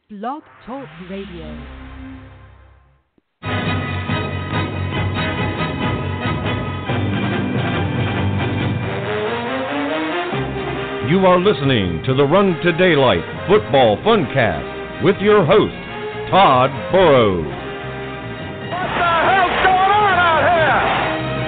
Blog Talk Radio. You are listening to the Run to Daylight Football Funcast with your host, Todd Burrows. What the hell's going on out here?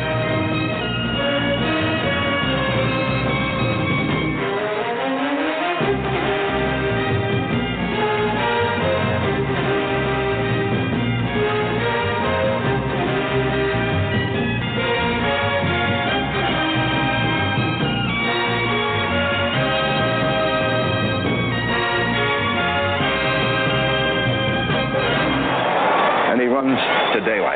And he runs to daylight.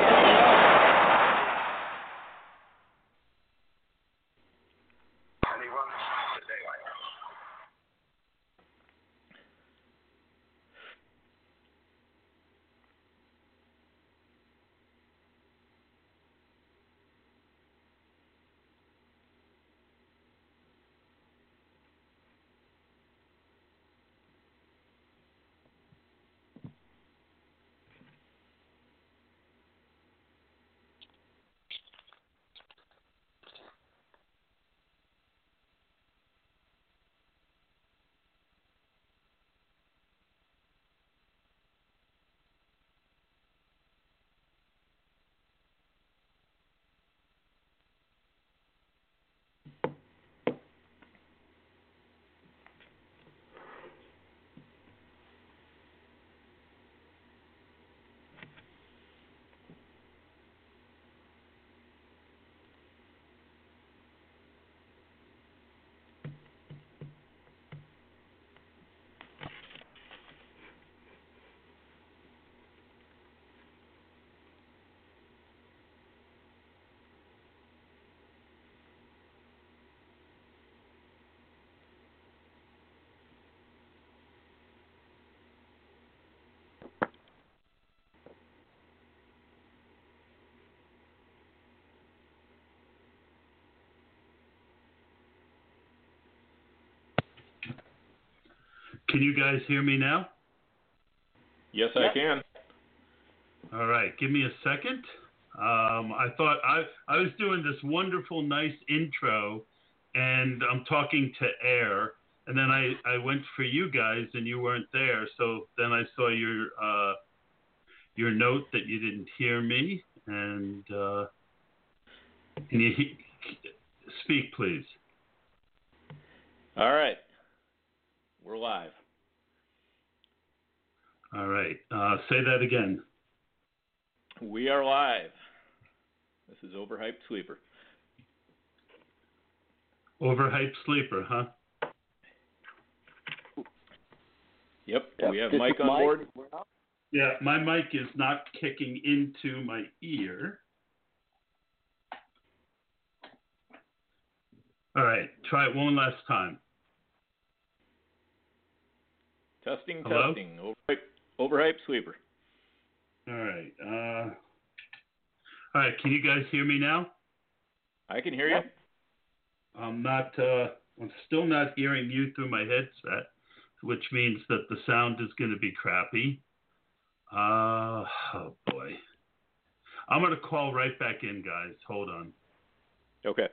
Can you guys hear me now? Yes, I can. All right, give me a second. I thought I was doing this wonderful, nice intro, and I'm talking to air, and then I went for you guys, and you weren't there. So then I saw your note that you didn't hear me, and can you speak, please? All right. We're live. All right. Say that again. We are live. This is Overhyped Sleeper. Overhyped Sleeper, huh? Yep. We have Mike on board. Yeah, my mic is not kicking into my ear. All right. Try it one last time. Testing, Hello? testing. Overhyped Sleeper. All right. All right. Can you guys hear me now? I can hear you. I'm still not hearing you through my headset, which means that the sound is going to be crappy. Oh boy. I'm going to call right back in, guys. Hold on. Okay.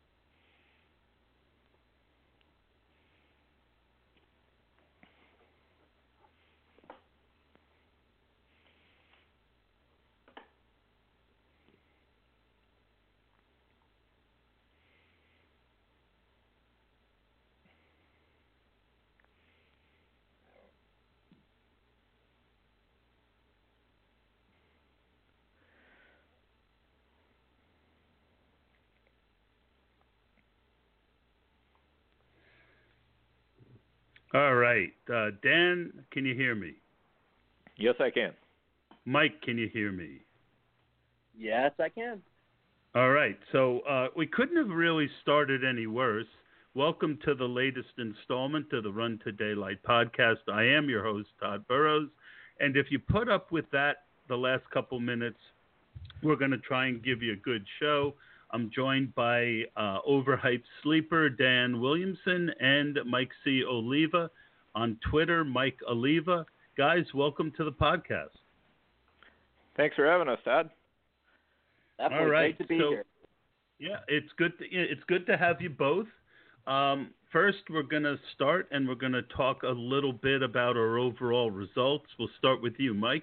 All right. Dan, can you hear me? Yes, I can. Mike, can you hear me? Yes, I can. All right. So we couldn't have really started any worse. Welcome to the latest installment of the Run to Daylight podcast. I am your host, Todd Burrows. And if you put up with that the last couple minutes, we're going to try and give you a good show. I'm joined by Overhyped Sleeper Dan Williamson and Mike C. Oliva. On Twitter, Mike Oliva. Guys, welcome to the podcast. Thanks for having us, Todd. Definitely All right. great to be here. Yeah, it's good to have you both. First, we're going to start, and we're going to talk a little bit about our overall results. We'll start with you, Mike.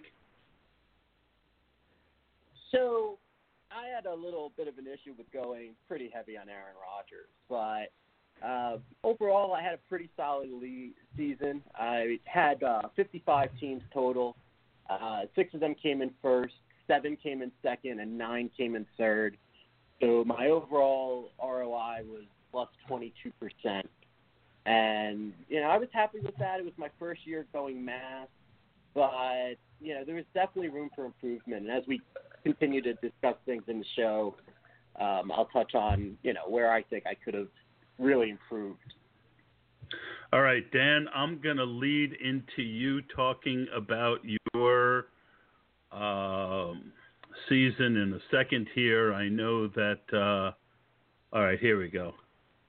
So I had a little bit of an issue with going pretty heavy on Aaron Rodgers, but overall I had a pretty solid season. I had 55 teams total. 6 of them came in first, 7 came in second, and 9 came in third. So my overall ROI was plus 22%. And, I was happy with that. It was my first year going mass. But, there was definitely room for improvement. And as we continue to discuss things in the show, I'll touch on, where I think I could have really improved. All right, Dan, I'm going to lead into you talking about your season in a second here. I know that all right, here we go.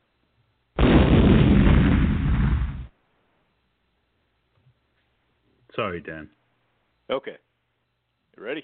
Sorry, Dan. Okay. You ready?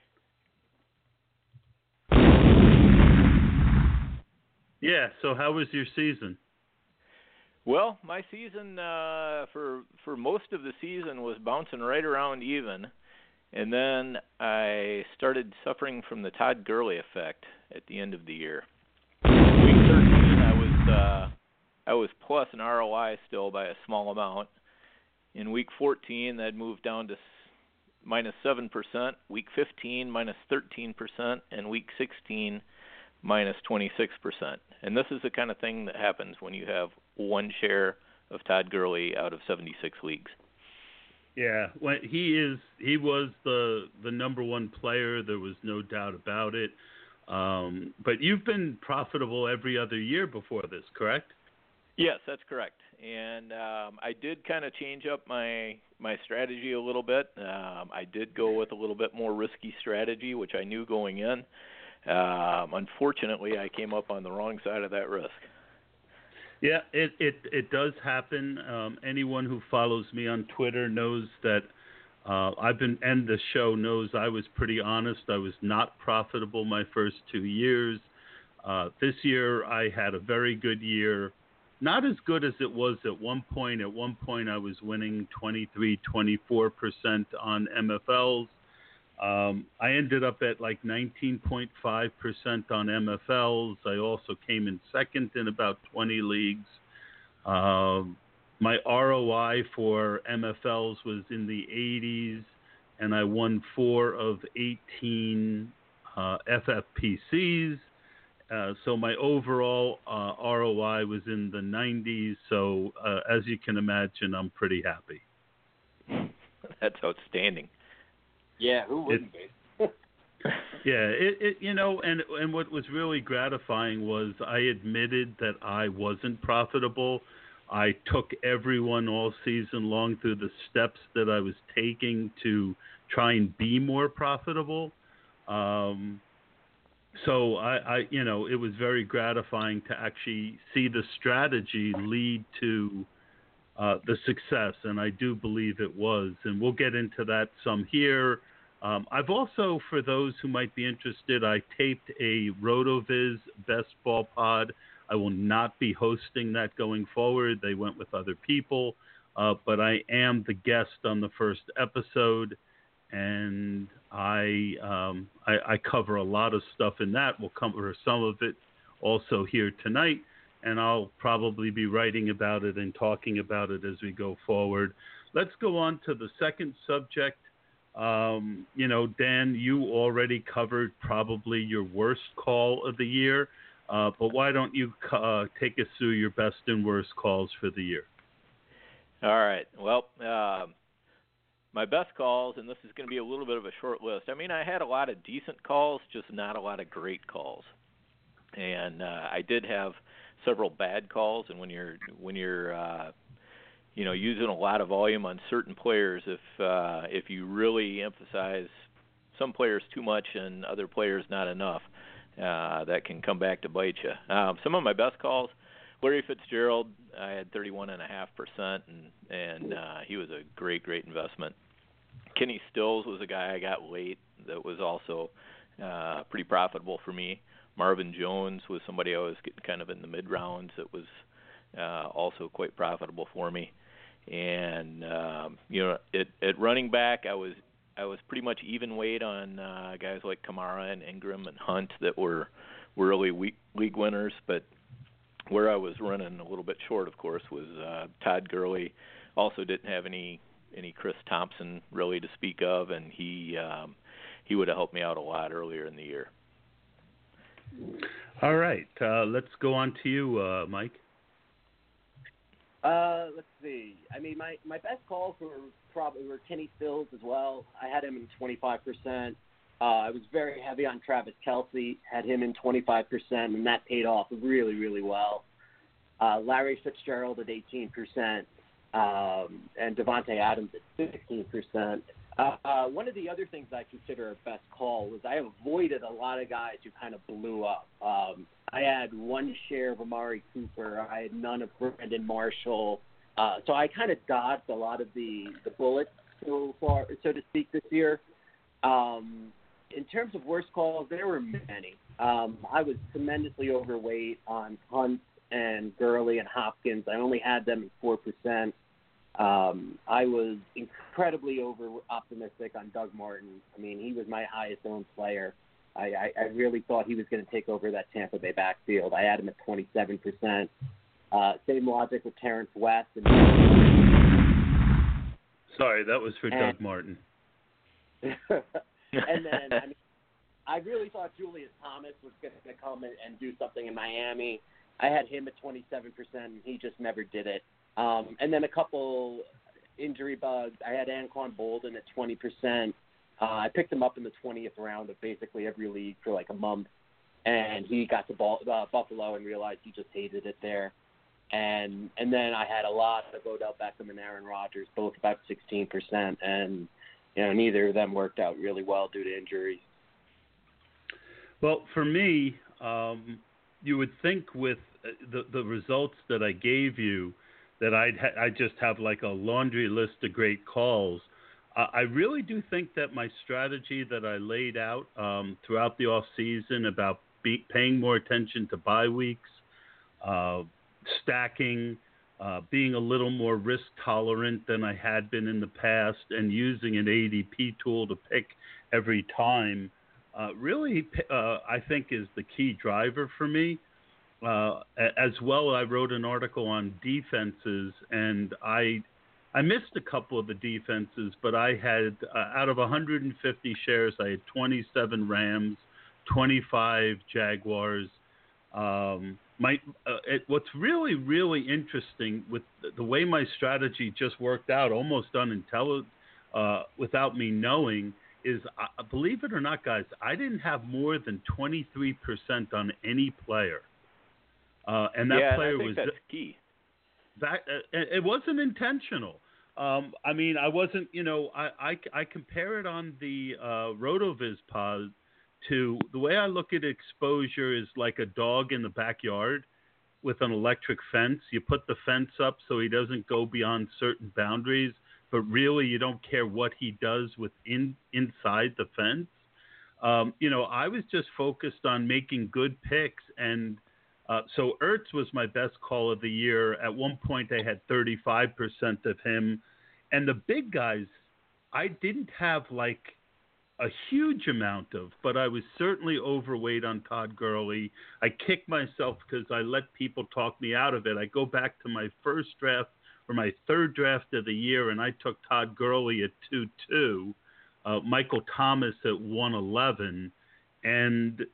Yeah, so how was your season? Well, my season for most of the season was bouncing right around even. And then I started suffering from the Todd Gurley effect at the end of the year. Week 13, I was plus an ROI still by a small amount. In week 14, that moved down to minus 7%. Week 15, minus 13%, and week 16, minus 26%. And this is the kind of thing that happens when you have one share of Todd Gurley out of 76 leagues. Yeah, well, he was the number one player. There was no doubt about it. But you've been profitable every other year before this, correct? Yes, that's correct. And I did kind of change up my strategy a little bit. I did go with a little bit more risky strategy, which I knew going in. Unfortunately, I came up on the wrong side of that risk. Yeah, it does happen. Anyone who follows me on Twitter knows that and the show knows I was pretty honest. I was not profitable my first 2 years. This year I had a very good year. Not as good as it was at one point. At one point I was winning 23-24% on MFLs. I ended up at like 19.5% on MFLs. I also came in second in about 20 leagues. My ROI for MFLs was in the 80s, and I won 4 of 18 FFPCs. So my overall ROI was in the 90s. So as you can imagine, I'm pretty happy. That's outstanding. Yeah, who wouldn't be? Yeah, and what was really gratifying was I admitted that I wasn't profitable. I took everyone all season long through the steps that I was taking to try and be more profitable. So I it was very gratifying to actually see the strategy lead to the success, and I do believe it was. And we'll get into that some here. I've also, for those who might be interested, I taped a RotoViz Best Ball Pod. I will not be hosting that going forward. They went with other people, but I am the guest on the first episode, and I cover a lot of stuff in that. We'll cover some of it also here tonight, and I'll probably be writing about it and talking about it as we go forward. Let's go on to the second subject. Dan, you already covered probably your worst call of the year, but why don't you take us through your best and worst calls for the year? All right. Well, my best calls, and this is going to be a little bit of a short list. I mean, I had a lot of decent calls, just not a lot of great calls. And I did have several bad calls, and when you're using a lot of volume on certain players, if you really emphasize some players too much and other players not enough, that can come back to bite you. Some of my best calls, Larry Fitzgerald, I had 31.5%, and he was a great investment. Kenny Stills was a guy I got late that was also pretty profitable for me. Marvin Jones was somebody I was getting kind of in the mid rounds that was also quite profitable for me. And at running back, I was pretty much even weight on guys like Kamara and Ingram and Hunt that were early league winners. But where I was running a little bit short, of course, was Todd Gurley. Also didn't have any Chris Thompson really to speak of, and he would have helped me out a lot earlier in the year. All right, let's go on to you, Mike. Let's see. I mean, my best calls were Kenny Stills as well. I had him in 25%. I was very heavy on Travis Kelce, had him in 25%, and that paid off really, really well. Larry Fitzgerald at 18%, and Devontae Adams at 16%. One of the other things I consider a best call was I avoided a lot of guys who kind of blew up. I had one share of Amari Cooper. I had none of Brandon Marshall. So I kind of dodged a lot of the bullets, so to speak, this year. In terms of worst calls, there were many. I was tremendously overweight on Hunt and Gurley and Hopkins. I only had them at 4%. I was incredibly over-optimistic on Doug Martin. I mean, he was my highest-owned player. I really thought he was going to take over that Tampa Bay backfield. I had him at 27%. Same logic with Terrence West. Sorry, that was for Doug Martin. And then, I mean, I really thought Julius Thomas was going to come and do something in Miami. I had him at 27%, and he just never did it. And then a couple injury bugs. I had Anquan Bolden at 20%. I picked him up in the 20th round of basically every league for like a month, and he got to Buffalo and realized he just hated it there. And then I had a lot of Odell Beckham and Aaron Rodgers, both about 16%, and neither of them worked out really well due to injuries. Well, for me, you would think with the results that I gave you that I'd just have like a laundry list of great calls. I really do think that my strategy that I laid out throughout the off season about paying more attention to bye weeks, stacking, being a little more risk tolerant than I had been in the past, and using an ADP tool to pick every time, really, I think is the key driver for me. As well, I wrote an article on defenses, and I missed a couple of the defenses, but I had, out of 150 shares, I had 27 Rams, 25 Jaguars. What's really, really interesting with the way my strategy just worked out, almost without me knowing, is, believe it or not, guys, I didn't have more than 23% on any player. And that player was that's key. That it wasn't intentional. I mean, I wasn't. I compare it on the RotoViz pod to the way I look at exposure is like a dog in the backyard with an electric fence. You put the fence up so he doesn't go beyond certain boundaries, but really you don't care what he does inside the fence. I was just focused on making good picks, and so Ertz was my best call of the year. At one point, I had 35% of him. And the big guys, I didn't have like a huge amount of, but I was certainly overweight on Todd Gurley. I kicked myself because I let people talk me out of it. I go back to my first draft or my third draft of the year, and I took Todd Gurley at 2-2, Michael Thomas at 111, and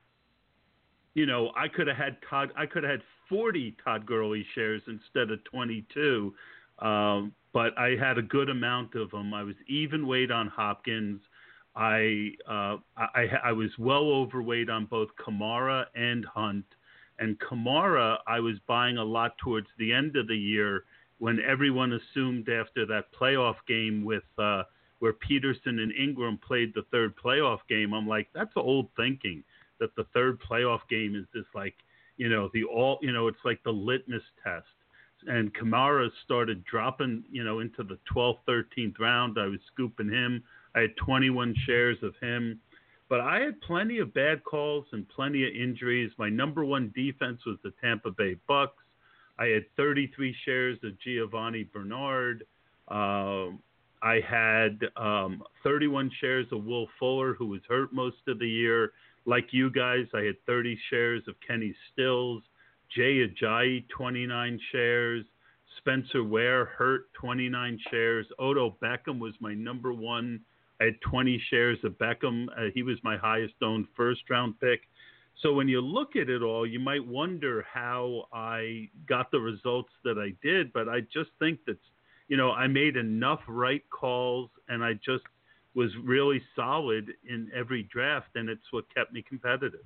I could have had 40 Todd Gurley shares instead of 22, but I had a good amount of them. I was even weight on Hopkins. I was well overweight on both Kamara and Hunt. And Kamara, I was buying a lot towards the end of the year when everyone assumed after that playoff game with where Peterson and Ingram played the third playoff game. I'm like, that's old thinking. That the third playoff game is this like, it's like the litmus test. and Kamara started dropping, into the 12th, 13th round. I was scooping him. I had 21 shares of him. But I had plenty of bad calls and plenty of injuries. My number one defense was the Tampa Bay Bucks. I had 33 shares of Giovanni Bernard. I had 31 shares of Will Fuller, who was hurt most of the year. Like you guys, I had 30 shares of Kenny Stills. Jay Ajayi, 29 shares. Spencer Ware, hurt, 29 shares. Odell Beckham was my number one. I had 20 shares of Beckham. He was my highest owned first-round pick. So when you look at it all, you might wonder how I got the results that I did, but I just think that, I made enough right calls, and I just was really solid in every draft, and it's what kept me competitive.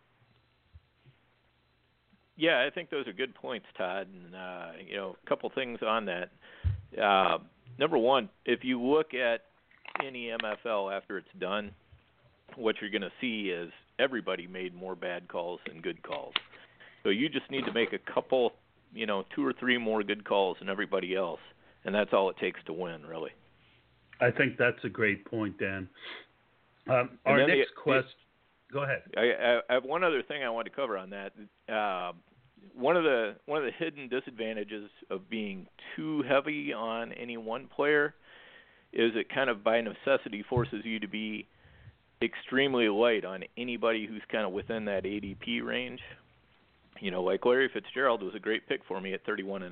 Yeah, I think those are good points, Todd. And, a couple things on that. Number one, if you look at any MFL after it's done, what you're going to see is everybody made more bad calls than good calls. So you just need to make a couple, 2 or 3 more good calls than everybody else, and that's all it takes to win, really. I think that's a great point, Dan. Our next question. Go ahead. I have one other thing I want to cover on that. One of the hidden disadvantages of being too heavy on any one player is it kind of by necessity forces you to be extremely light on anybody who's kind of within that ADP range. Like Larry Fitzgerald was a great pick for me at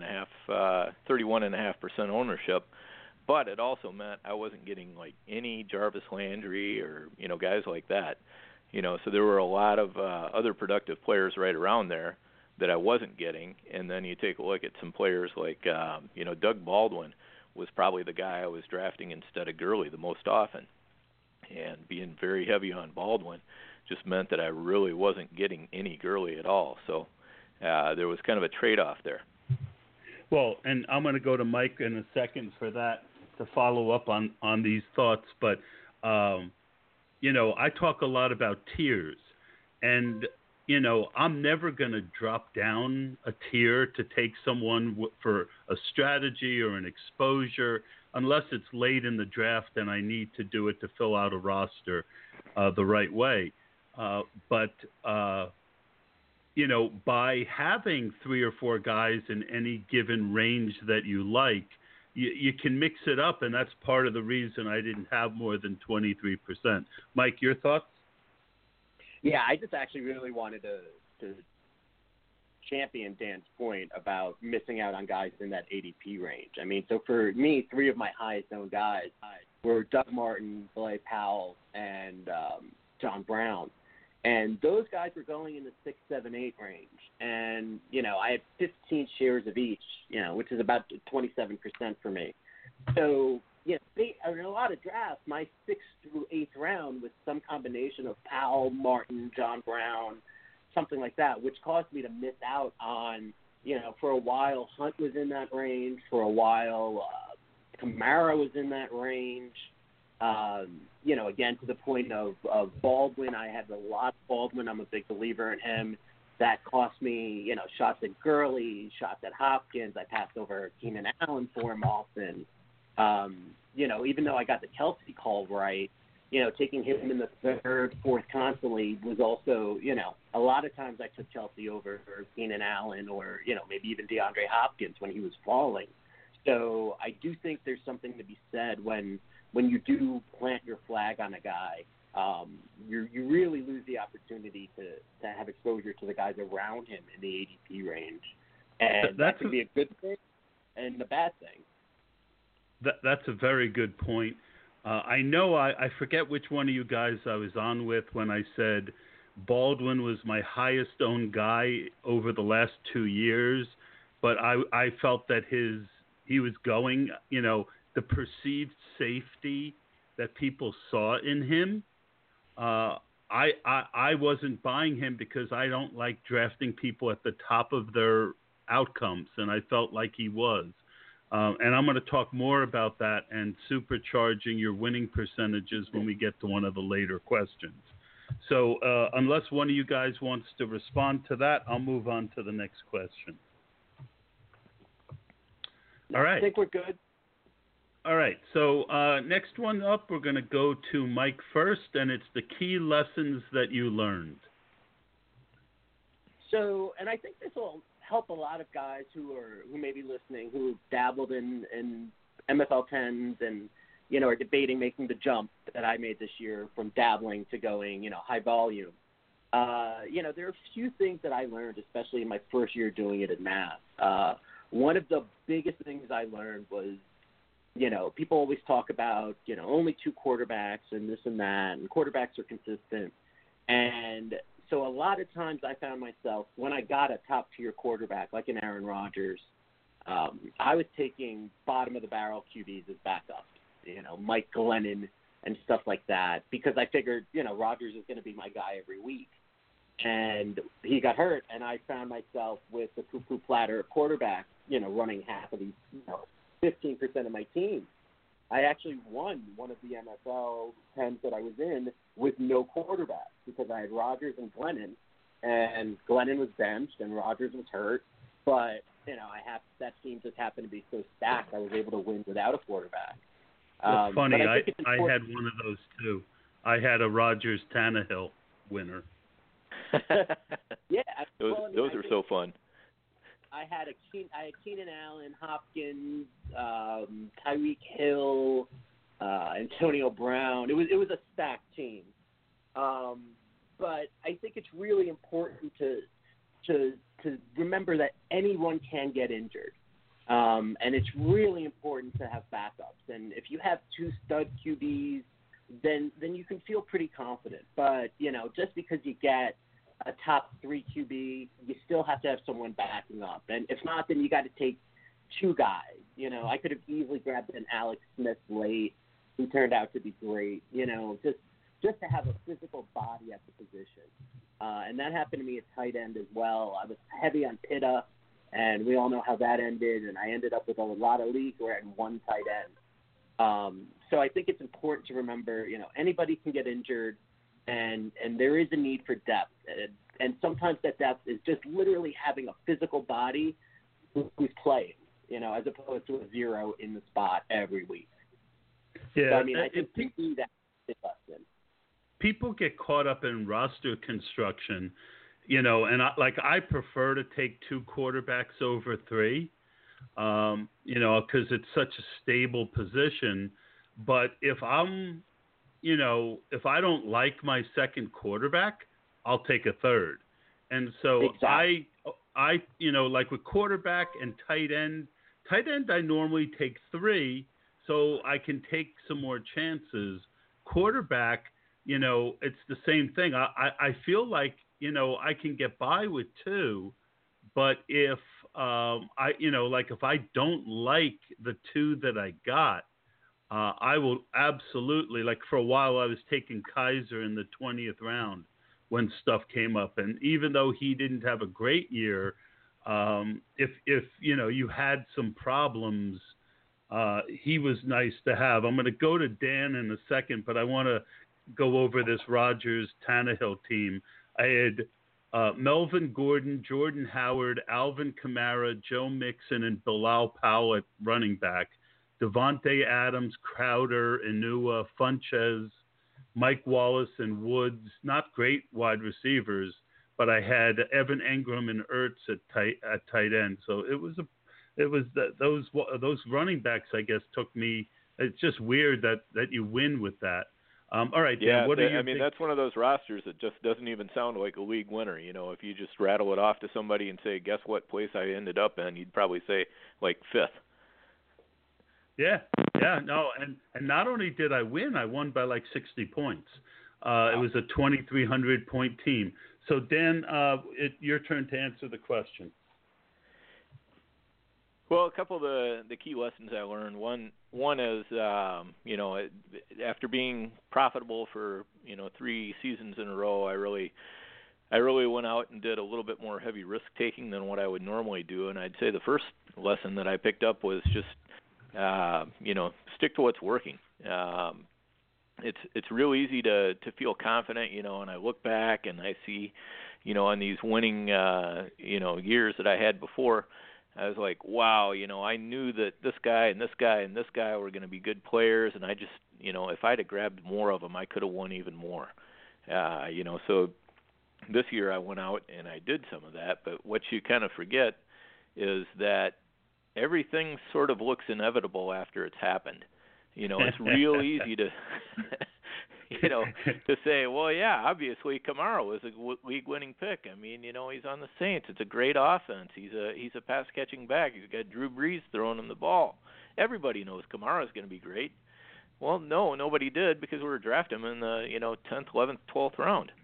31.5% ownership, but it also meant I wasn't getting like any Jarvis Landry or guys like that. So there were a lot of other productive players right around there that I wasn't getting. And then you take a look at some players like Doug Baldwin was probably the guy I was drafting instead of Gurley the most often. And being very heavy on Baldwin just meant that I really wasn't getting any Gurley at all. So there was kind of a trade-off there. Well, and I'm going to go to Mike in a second for that to follow up on these thoughts. But, I talk a lot about tiers. And, I'm never going to drop down a tier to take someone for a strategy or an exposure unless it's late in the draft and I need to do it to fill out a roster the right way. But by having 3 or 4 guys in any given range that you like, you can mix it up, and that's part of the reason I didn't have more than 23%. Mike, your thoughts? Yeah, I just actually really wanted to champion Dan's point about missing out on guys in that ADP range. I mean, so for me, 3 of my highest owned guys were Doug Martin, Bilal Powell, and John Brown. And those guys were going in the 6, 7, 8 range. And, I had 15 shares of each, which is about 27% for me. So, in a lot of drafts, my 6th through 8th round was some combination of Powell, Martin, John Brown, something like that, which caused me to miss out on, for a while, Hunt was in that range. For a while, Kamara was in that range. Again, to the point of Baldwin, I had a lot of Baldwin. I'm a big believer in him. That cost me, shots at Gurley, shots at Hopkins. I passed over Keenan Allen for him often. Even though I got the Kelsey call right, taking him in the 3rd, 4th constantly was also, a lot of times I took Kelsey over Keenan Allen or, maybe even DeAndre Hopkins when he was falling. So I do think there's something to be said when you do plant your flag on a guy, you really lose the opportunity to have exposure to the guys around him in the ADP range. And that can be a good thing and a bad thing. That's a very good point. I know I forget which one of you guys I was on with when I said Baldwin was my highest owned guy over the last 2 years, but I felt that he was going, the perceived safety that people saw in him. I wasn't buying him because I don't like drafting people at the top of their outcomes, and I felt like he was. And I'm going to talk more about that and supercharging your winning percentages when we get to one of the later questions. So unless one of you guys wants to respond to that, I'll move on to the next question. All right. I think we're good. All right. So next one up, we're going to go to Mike first, and it's the key lessons that you learned. So, and I think this will help a lot of guys who may be listening, who dabbled in MFL 10s and, you know, are debating making the jump that I made this year from dabbling to going, you know, high volume. You know, there are a few things that I learned, especially in my first year doing it in math. One of the biggest things I learned was, you know, people always talk about, you know, only 2 quarterbacks and this and that, and quarterbacks are consistent. And so a lot of times I found myself, when I got a top-tier quarterback, like an Aaron Rodgers, I was taking bottom-of-the-barrel QBs as backups, you know, Mike Glennon and stuff like that, because I figured, you know, Rodgers is going to be my guy every week. And he got hurt, and I found myself with the poo-poo platter quarterback, you know, running half of these, you know, 15% of my team. I actually won one of the NFL 10s that I was in with no quarterback because I had Rodgers and Glennon was benched and Rodgers was hurt. But, you know, that team just happened to be so stacked I was able to win without a quarterback. It's funny. I had one of those too. I had a Rodgers Tannehill winner. Yeah. Those are so fun. I had Keenan Allen, Hopkins, Tyreek Hill, Antonio Brown. It was a stacked team. But I think it's really important to remember that anyone can get injured. And it's really important to have backups. And if you have 2 stud QBs, then you can feel pretty confident. But, you know, just because you get a top 3 QB, you still have to have someone backing up. And if not, then you got to take 2 guys. You know, I could have easily grabbed an Alex Smith late, who turned out to be great. You know, just to have a physical body at the position. And that happened to me at tight end as well. I was heavy on Pitta, and we all know how that ended. And I ended up with a lot of leagues where I had 1 tight end. So I think it's important to remember, you know, anybody can get injured. And there is a need for depth. And sometimes that depth is just literally having a physical body who's playing, you know, as opposed to a 0 in the spot every week. Yeah, so, I mean, I think to me that's a lesson. People get caught up in roster construction, you know, and I prefer to take 2 quarterbacks over 3, you know, because it's such a stable position. But if if I don't like my second quarterback, I'll take a third. And so exactly. I you know, like with quarterback and tight end I normally take 3 so I can take some more chances. Quarterback, you know, it's the same thing. I feel like, you know, I can get by with 2, but if if I don't like the 2 that I got, I will absolutely, like for a while I was taking Kaiser in the 20th round when stuff came up. And even though he didn't have a great year, if you know, you had some problems, he was nice to have. I'm going to go to Dan in a second, but I want to go over this Rodgers Tannehill team. I had Melvin Gordon, Jordan Howard, Alvin Kamara, Joe Mixon, and Bilal Powell at running back. Devontae Adams, Crowder, Inua, Funches, Mike Wallace, and Woods. Not great wide receivers, but I had Evan Engram and Ertz at tight end. So those running backs, I guess, took me. It's just weird that you win with that. All right, Dan, yeah, that's one of those rosters that just doesn't even sound like a league winner. You know, if you just rattle it off to somebody and say, "Guess what place I ended up in?" You'd probably say like 5th. Yeah, no, and not only did I win, I won by like 60 points. It was a 2,300 point team. So Dan, your turn to answer the question. Well, a couple of the key lessons I learned. One is, you know, after being profitable for 3 seasons in a row, I really went out and did a little bit more heavy risk taking than what I would normally do. And I'd say the first lesson that I picked up was just stick to what's working. It's real easy to feel confident, you know, and I look back and I see, you know, on these winning, years that I had before, I was like, wow, I knew that this guy and this guy and this guy were going to be good players, and I just, if I'd have grabbed more of them, I could have won even more. So this year I went out and I did some of that, but what you kind of forget is that everything sort of looks inevitable after it's happened. It's real easy to, to say, well, yeah, obviously Kamara was a league-winning pick. I mean, he's on the Saints. It's a great offense. He's a pass-catching back. He's got Drew Brees throwing him the ball. Everybody knows Kamara's going to be great. Well, no, nobody did because we were drafting him in the 10th, 11th, 12th round.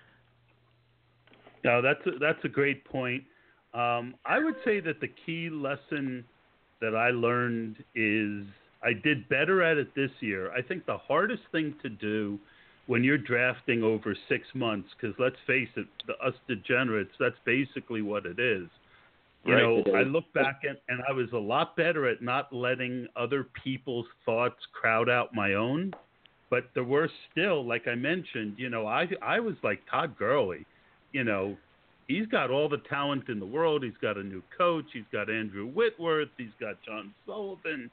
No, that's a great point. I would say that the key lesson that I learned is I did better at it this year. I think the hardest thing to do when you're drafting over 6 months, because let's face it, us degenerates, that's basically what it is. I look back and I was a lot better at not letting other people's thoughts crowd out my own. But there were still, like I mentioned, I was like Todd Gurley. He's got all the talent in the world. He's got a new coach. He's got Andrew Whitworth. He's got John Sullivan.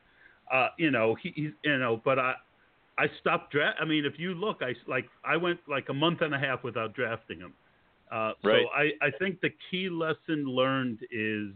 But I stopped I mean, if you look, I went like a month and a half without drafting him. Right. So I think the key lesson learned is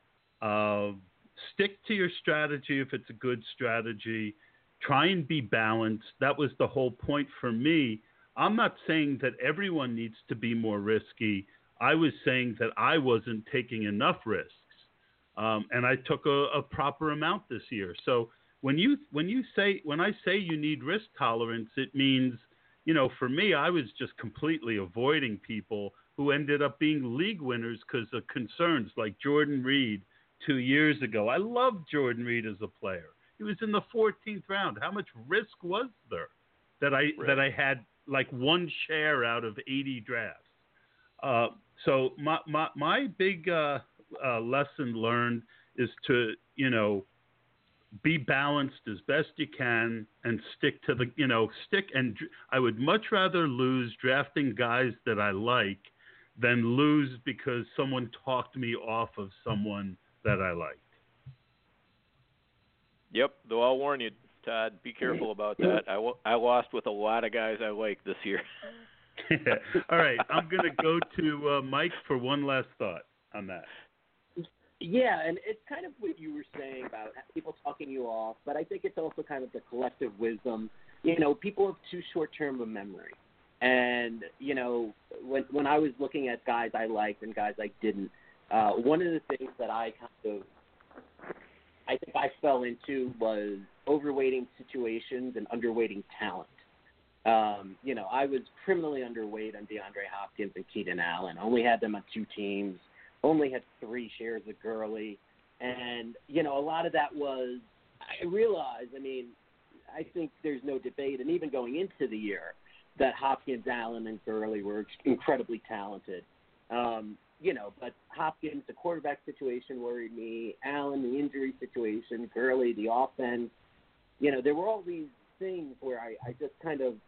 stick to your strategy if it's a good strategy. Try and be balanced. That was the whole point for me. I'm not saying that everyone needs to be more risky. I was saying that I wasn't taking enough risks, and I took a proper amount this year. So when I say you need risk tolerance, it means, for me, I was just completely avoiding people who ended up being league winners because of concerns like Jordan Reed 2 years ago. I loved Jordan Reed as a player. He was in the 14th round. How much risk was there that I had like one share out of 80 drafts? So my big lesson learned is to, be balanced as best you can and stick to I would much rather lose drafting guys that I like than lose because someone talked me off of someone that I liked. Yep, though I'll warn you, Todd, be careful about that. I lost with a lot of guys I like this year. All right, I'm going to go to Mike for one last thought on that. Yeah, and it's kind of what you were saying about people talking you off, but I think it's also kind of the collective wisdom. People have too short-term of memory. And, when I was looking at guys I liked and guys I didn't, one of the things that I think I fell into was overweighting situations and underweighting talent. I was criminally underweight on DeAndre Hopkins and Keenan Allen. Only had them on 2 teams. Only had 3 shares of Gurley. And, a lot of that was, I realized, I think there's no debate, and even going into the year, that Hopkins, Allen, and Gurley were incredibly talented. But Hopkins, the quarterback situation worried me. Allen, the injury situation. Gurley, the offense. There were all these things where I just kind of,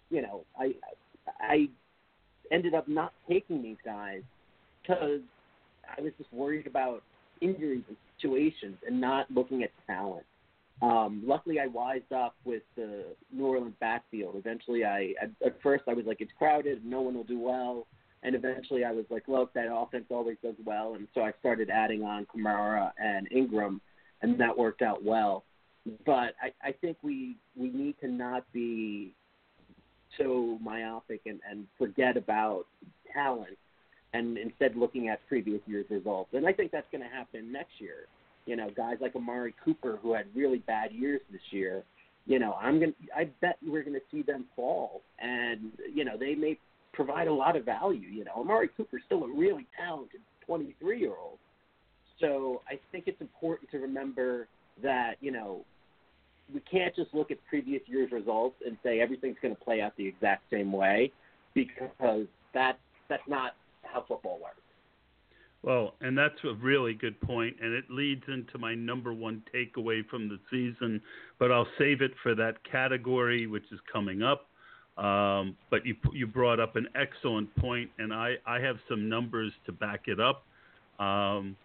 I ended up not taking these guys because I was just worried about injuries and situations and not looking at talent. Luckily, I wised up with the New Orleans backfield. Eventually, at first I was like, it's crowded, no one will do well. And eventually I was like, look, that offense always does well. And so I started adding on Kamara and Ingram, and that worked out well. But I think we need to not be so myopic and forget about talent and instead looking at previous year's results. And I think that's going to happen next year. Guys like Amari Cooper, who had really bad years this year, I bet we're going to see them fall. And, they may provide a lot of value. Amari Cooper's still a really talented 23-year-old. So I think it's important to remember that, we can't just look at previous year's results and say everything's going to play out the exact same way, because that's not how football works. Well, and that's a really good point, and it leads into my number one takeaway from the season, but I'll save it for that category, which is coming up. But you brought up an excellent point, and I have some numbers to back it up.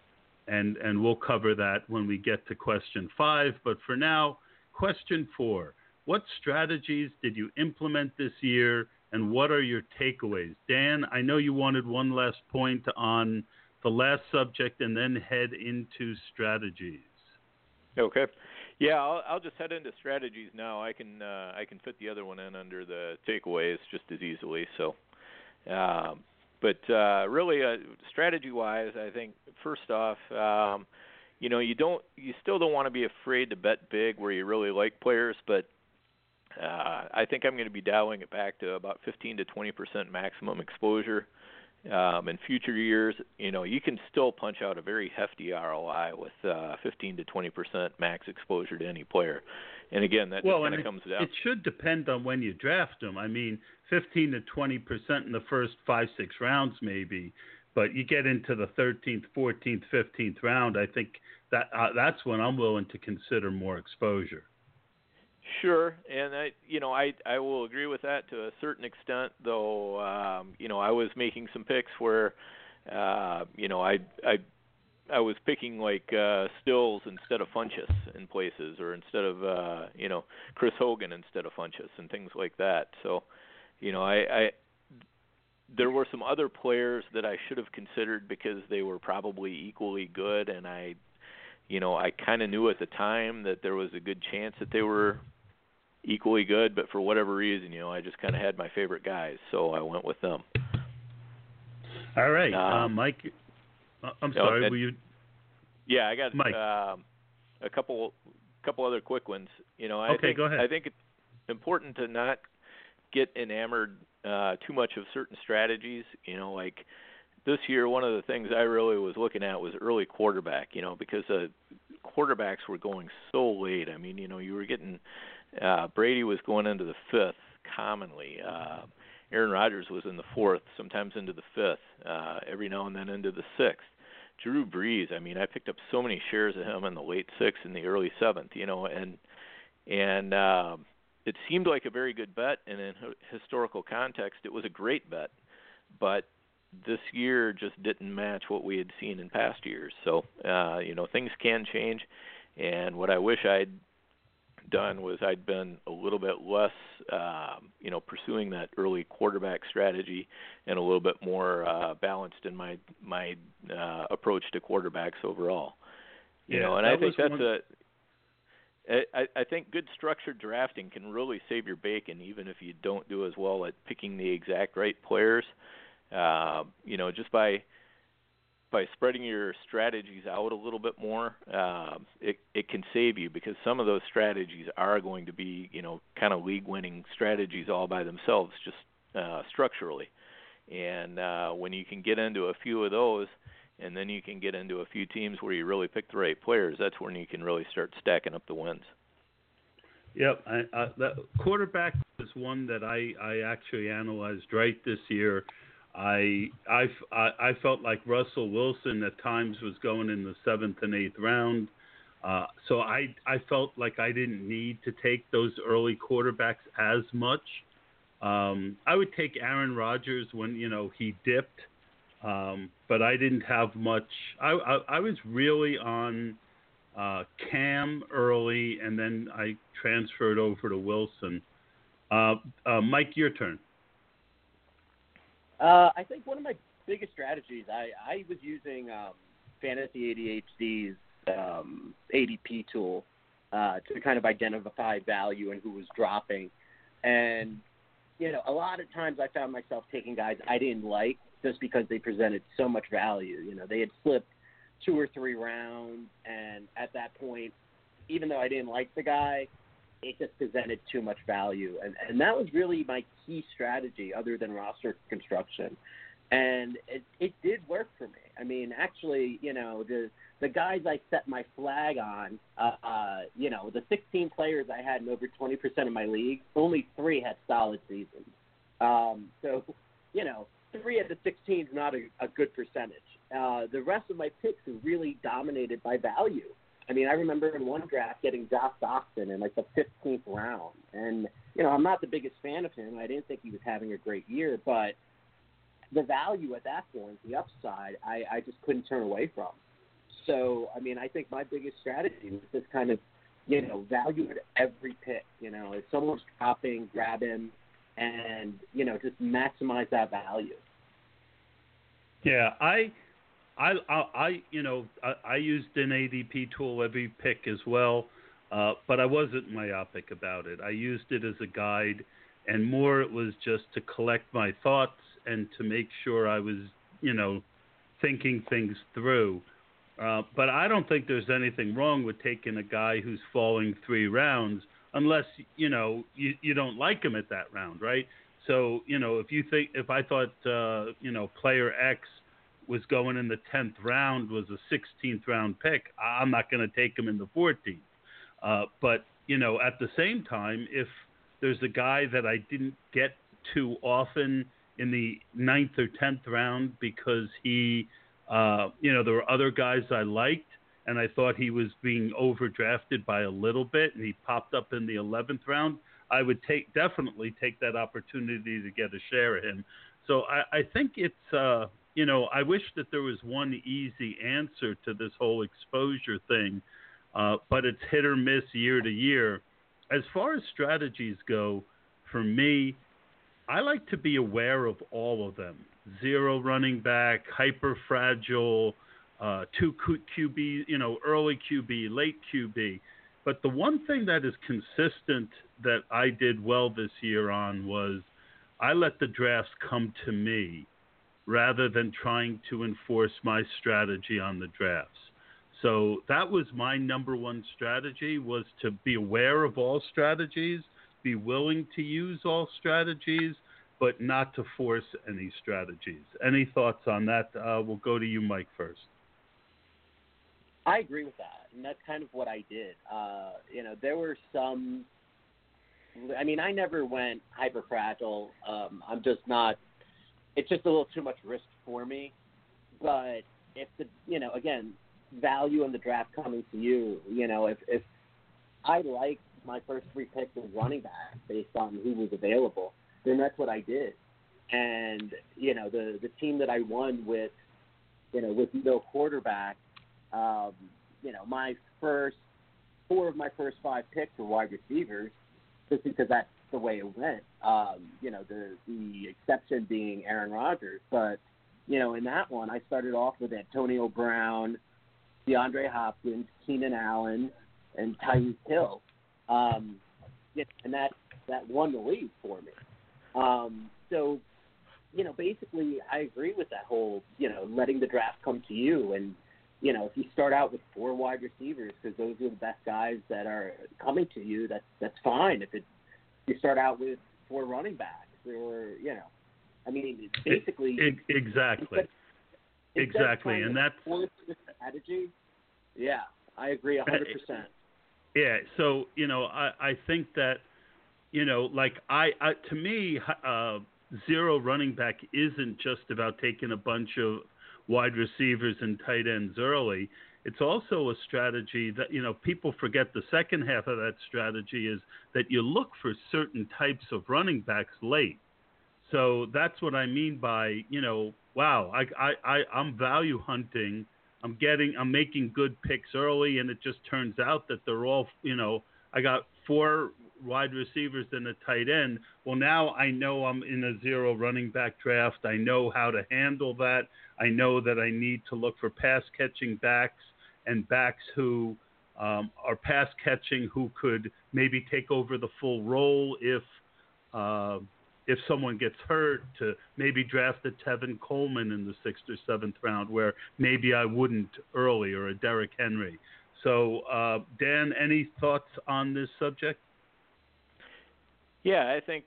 and we'll cover that when we get to question 5. But for now, question 4. What strategies did you implement this year, and what are your takeaways? Dan, I know you wanted one last point on the last subject and then head into strategies. Okay. Yeah, I'll just head into strategies now. I can fit the other one in under the takeaways just as easily. So, but really, strategy-wise, I think first off, you still don't want to be afraid to bet big where you really like players, but I think I'm going to be dialing it back to about 15 to 20% maximum exposure. In future years, you can still punch out a very hefty ROI with 15 to 20% max exposure to any player. And again, that just kind of comes down. It should depend on when you draft them. I mean, 15 to 20% in the first 5-6 rounds maybe, but you get into the 13th, 14th, 15th round, I think that's when I'm willing to consider more exposure. Sure, and I will agree with that to a certain extent, though. I was making some picks where, I was picking like Stills instead of Funchess in places, or instead of Chris Hogan instead of Funchess, and things like that. So, there were some other players that I should have considered because they were probably equally good, and I kind of knew at the time that there was a good chance that they were equally good, but for whatever reason, I just kind of had my favorite guys, so I went with them. All right, Mike. I'm sorry. Were you? Yeah, I got Mike. A couple other quick ones. Go ahead. I think it's important to not get enamored too much of certain strategies. Like this year, one of the things I really was looking at was early quarterback. Because quarterbacks were going so late. I mean, you were getting. Brady was going into the 5th commonly. Aaron Rodgers was in the 4th, sometimes into the 5th, every now and then into the 6th. Drew Brees, I mean, I picked up so many shares of him in the late 6th and the early 7th, and it seemed like a very good bet, and in historical context, it was a great bet. But this year just didn't match what we had seen in past years. So, things can change, and what I wish I'd done was I'd been a little bit less, pursuing that early quarterback strategy, and a little bit more balanced in my approach to quarterbacks overall. And I think I think good structured drafting can really save your bacon, even if you don't do as well at picking the exact right players. Just by spreading your strategies out a little bit more, it can save you, because some of those strategies are going to be, kind of league-winning strategies all by themselves, just structurally. And when you can get into a few of those, and then you can get into a few teams where you really pick the right players, that's when you can really start stacking up the wins. Yep, that quarterback is one that I actually analyzed right this year. I felt like Russell Wilson at times was going in the 7th and 8th round, so I felt like I didn't need to take those early quarterbacks as much. I would take Aaron Rodgers when he dipped, but I didn't have much. I was really on Cam early, and then I transferred over to Wilson. Mike, your turn. I think one of my biggest strategies, I was using Fantasy ADHD's ADP tool to kind of identify value and who was dropping. And, a lot of times I found myself taking guys I didn't like just because they presented so much value. They had slipped 2 or 3 rounds, and at that point, even though I didn't like the guy, it just presented too much value. And that was really my key strategy other than roster construction. And it did work for me. I mean, actually, the guys I set my flag on, the 16 players I had in over 20% of my league, only 3 had solid seasons. So, 3 out of 16 is not a good percentage. The rest of my picks are really dominated by value. I mean, I remember in one draft getting Josh Doctson in like the 15th round. And, I'm not the biggest fan of him. I didn't think he was having a great year, but the value at that point, the upside, I just couldn't turn away from. So, I mean, I think my biggest strategy was just kind of, value at every pick. If someone's dropping, grab him, and, just maximize that value. Yeah, I used an ADP tool every pick as well, but I wasn't myopic about it. I used it as a guide, and more it was just to collect my thoughts and to make sure I was, thinking things through. But I don't think there's anything wrong with taking a guy who's falling 3 rounds, unless, you don't like him at that round, right? So, if I thought, player X was going in the 10th round, was a 16th round pick, I'm not going to take him in the 14th. But, at the same time, if there's a guy that I didn't get too often in the 9th or 10th round because he, there were other guys I liked, and I thought he was being overdrafted by a little bit, and he popped up in the 11th round, I would definitely take that opportunity to get a share of him. So I think it's, I wish that there was one easy answer to this whole exposure thing, but it's hit or miss year to year. As far as strategies go, for me, I like to be aware of all of them. 0 running back, hyper fragile, 2 QB, early QB, late QB. But the one thing that is consistent that I did well this year on was I let the drafts come to me rather than trying to enforce my strategy on the drafts. So that was my number one strategy, was to be aware of all strategies, be willing to use all strategies, but not to force any strategies. Any thoughts on that? We'll go to you, Mike, first. I agree with that, and that's kind of what I did. There were some – I mean, I never went hyper-fragile. I'm just not – it's just a little too much risk for me. But if again, value in the draft coming to you, if I like my first 3 picks as running back based on who was available, then that's what I did. And, the team that I won with no quarterback, my first 4 of my first 5 picks were wide receivers, just because that's the way it went. The exception being Aaron Rodgers. But, in that one, I started off with Antonio Brown, DeAndre Hopkins, Keenan Allen, and Tyreek Hill. And that won the league for me. So, basically I agree with that whole, letting the draft come to you. And, if you start out with 4 wide receivers, because those are the best guys that are coming to you, that's fine. If you start out with 4 running backs, or, I mean, it's basically. Exactly. Exactly. And that's the strategy. Yeah, I agree 100%. Yeah. So, I think that, to me, 0 running back isn't just about taking a bunch of wide receivers and tight ends early. It's also a strategy that, people forget the second half of that strategy is that you look for certain types of running backs late. So that's what I mean by, wow, I'm value hunting. I'm making good picks early, and it just turns out that they're all, I got 4 wide receivers and a tight end. Well, now I know I'm in a 0 running back draft. I know how to handle that. I know that I need to look for pass catching backs and backs who are pass catching, who could maybe take over the full role if someone gets hurt, to maybe draft a Tevin Coleman in the 6th or 7th round, where maybe I wouldn't early, or a Derrick Henry. So, Dan, any thoughts on this subject? Yeah, I think,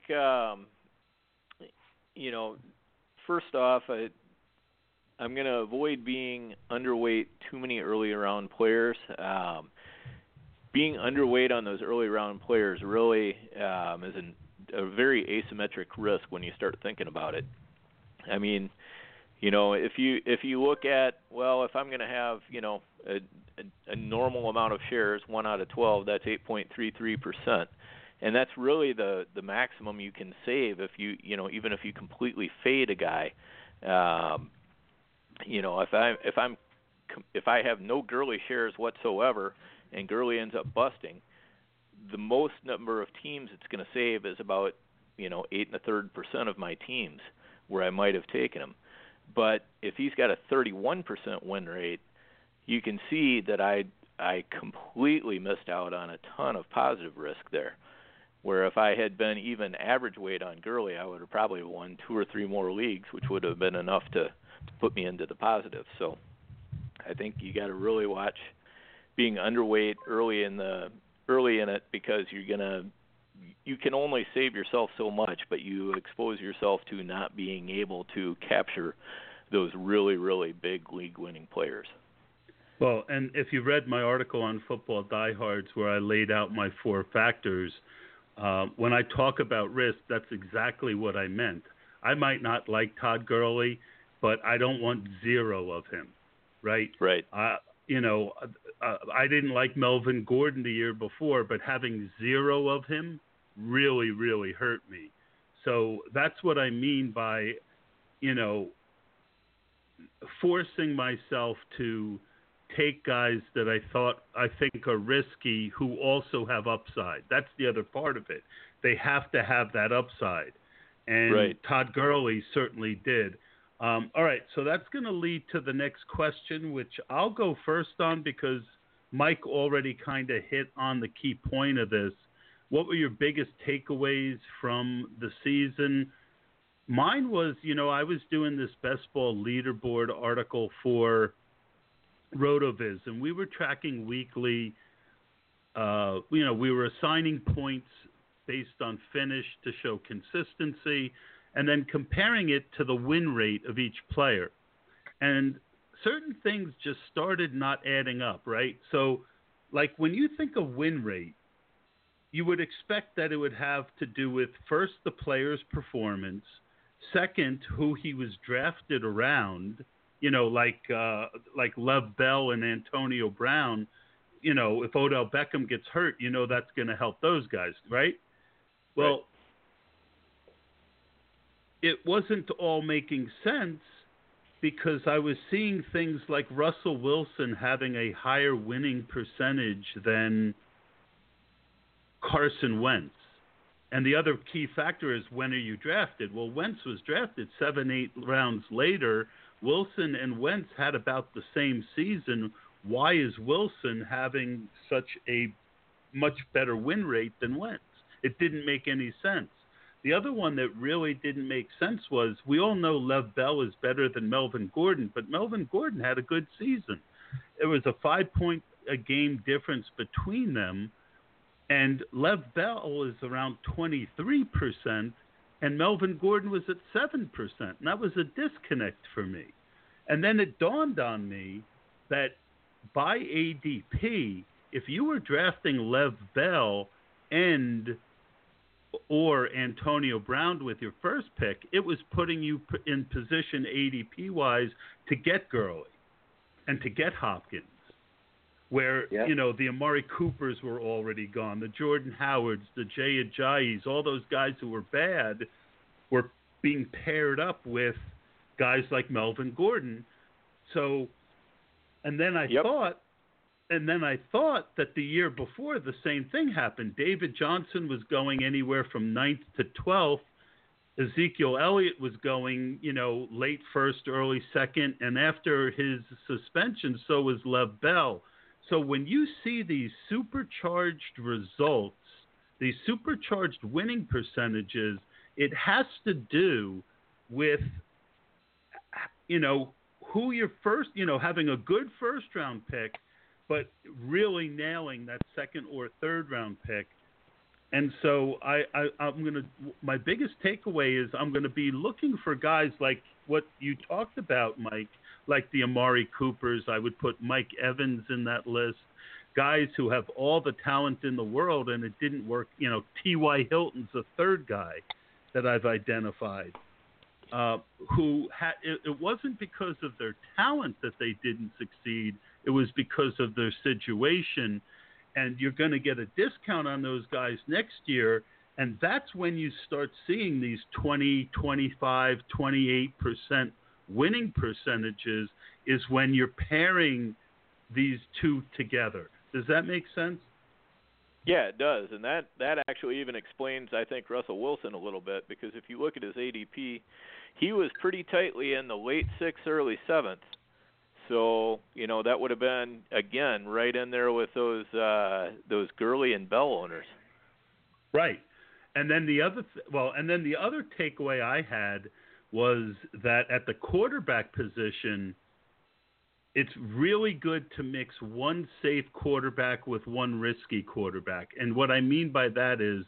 first off, I'm going to avoid being underweight too many early round players. Being underweight on those early round players really is a very asymmetric risk when you start thinking about it. I mean, if you look at, well, if I'm going to have, a normal amount of shares, 1 out of 12, that's 8.33%. And that's really the maximum you can save if even if you completely fade a guy. If I'm if I have no Gurley shares whatsoever and Gurley ends up busting, the most number of teams it's going to save is about 8 1/3% of my teams where I might have taken him. But if he's got a 31% win rate, you can see that I completely missed out on a ton of positive risk there. Where if I had been even average weight on Gurley, I would have probably won 2 or 3 more leagues, which would have been enough to put me into the positive. So I think you got to really watch being underweight early in it, because you can only save yourself so much, but you expose yourself to not being able to capture those really, really big league-winning players. Well, and if you read my article on Football Diehards where I laid out my 4 factors, when I talk about risk, that's exactly what I meant. I might not like Todd Gurley, but I don't want 0 of him, right? Right. I didn't like Melvin Gordon the year before, but having 0 of him really, really hurt me. So that's what I mean by, forcing myself to take guys that I think are risky who also have upside. That's the other part of it. They have to have that upside. And right. Todd Gurley certainly did. All right, so that's going to lead to the next question, which I'll go first on because Mike already kind of hit on the key point of this. What were your biggest takeaways from the season? Mine was, I was doing this best ball leaderboard article for RotoViz, and we were tracking weekly. We were assigning points based on finish to show consistency, and then comparing it to the win rate of each player. And certain things just started not adding up, right? So, like when you think of win rate, you would expect that it would have to do with first the player's performance, second who he was drafted around. Like Lev Bell and Antonio Brown, if Odell Beckham gets hurt, that's going to help those guys, right? Well, right. It wasn't all making sense because I was seeing things like Russell Wilson having a higher winning percentage than Carson Wentz. And the other key factor is, when are you drafted? Well, Wentz was drafted 7-8 rounds later. Wilson and Wentz had about the same season. Why is Wilson having such a much better win rate than Wentz? It didn't make any sense. The other one that really didn't make sense was, we all know Lev Bell is better than Melvin Gordon, but Melvin Gordon had a good season. It was a 5-point a game difference between them, and Lev Bell is around 23%, and Melvin Gordon was at 7%, and that was a disconnect for me. And then it dawned on me that by ADP, if you were drafting Lev Bell or Antonio Brown with your first pick, it was putting you in position ADP-wise to get Gurley and to get Hopkins, where, the Amari Coopers were already gone, the Jordan Howards, the Jay Ajayis, all those guys who were bad were being paired up with guys like Melvin Gordon. So, and then I thought that the year before the same thing happened. David Johnson was going anywhere from 9th to 12th. Ezekiel Elliott was going, late first, early second, and after his suspension, so was Lev Bell. So when you see these supercharged results, these supercharged winning percentages, it has to do with, who you're first, having a good first-round pick, but really nailing that second or third-round pick. And so my biggest takeaway is I'm going to be looking for guys like what you talked about, Mike, like the Amari Coopers. I would put Mike Evans in that list. Guys who have all the talent in the world, and it didn't work. T.Y. Hilton's the third guy that I've identified. It wasn't because of their talent that they didn't succeed. It was because of their situation. And you're going to get a discount on those guys next year. And that's when you start seeing these 20, 25, 28% winning percentages is when you're pairing these two together. Does that make sense? Yeah, it does, and that actually even explains, I think, Russell Wilson a little bit, because if you look at his ADP, he was pretty tightly in the late 6th, early 7th. So, that would have been, again, right in there with those Gurley and Bell owners. Right. And then the other takeaway I had was that at the quarterback position, it's really good to mix one safe quarterback with one risky quarterback. And what I mean by that is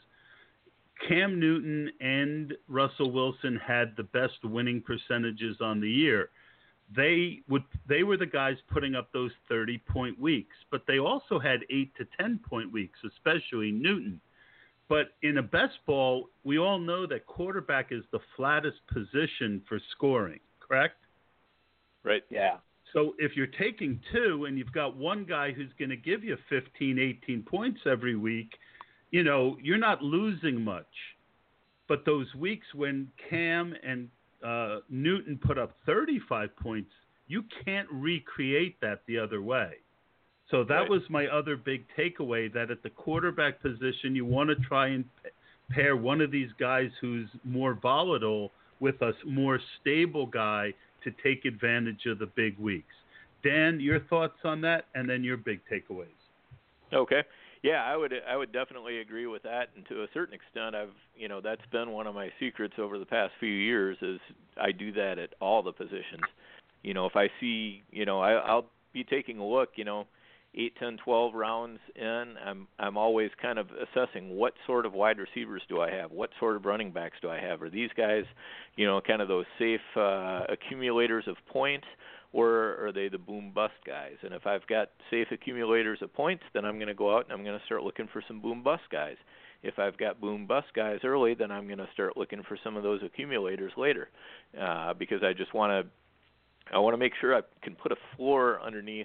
Cam Newton and Russell Wilson had the best winning percentages on the year. They were the guys putting up those 30-point weeks, but they also had 8 to 10-point weeks, especially Newton. But in a best ball, we all know that quarterback is the flattest position for scoring, correct? Right. Yeah. So if you're taking two and you've got one guy who's going to give you 15, 18 points every week, you're not losing much. But those weeks when Cam and Newton put up 35 points, you can't recreate that the other way. So that was my other big takeaway, that at the quarterback position, you want to try and pair one of these guys who's more volatile with a more stable guy to take advantage of the big weeks. Dan, your thoughts on that, and then your big takeaways. Okay. Yeah, I would definitely agree with that, and to a certain extent, that's been one of my secrets over the past few years, is I do that at all the positions. If I see, I'll be taking a look, 8, 10, 12 rounds in, I'm always kind of assessing what sort of wide receivers do I have, what sort of running backs do I have. Are these guys, kind of those safe accumulators of points, or are they the boom-bust guys? And if I've got safe accumulators of points, then I'm going to go out and I'm going to start looking for some boom-bust guys. If I've got boom-bust guys early, then I'm going to start looking for some of those accumulators later, because I want to make sure I can put a floor underneath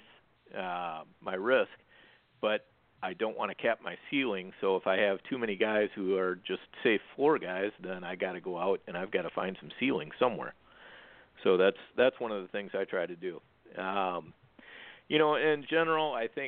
my risk, but I don't want to cap my ceiling. So if I have too many guys who are just safe floor guys, then I got to go out and I've got to find some ceiling somewhere. So that's one of the things I try to do. In general, I think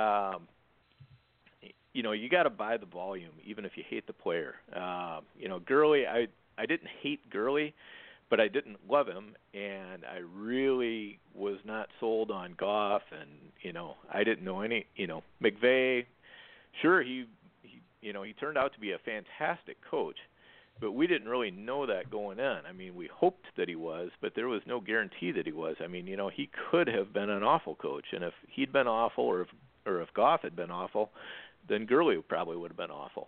you got to buy the volume, even if you hate the player. Gurley, I didn't hate Gurley, but I didn't love him, and I really was not sold on Goff, and I didn't know any. McVay, sure, he turned out to be a fantastic coach, but we didn't really know that going in. I mean, we hoped that he was, but there was no guarantee that he was. I mean, he could have been an awful coach, and if he'd been awful, or if Goff had been awful, then Gurley probably would have been awful.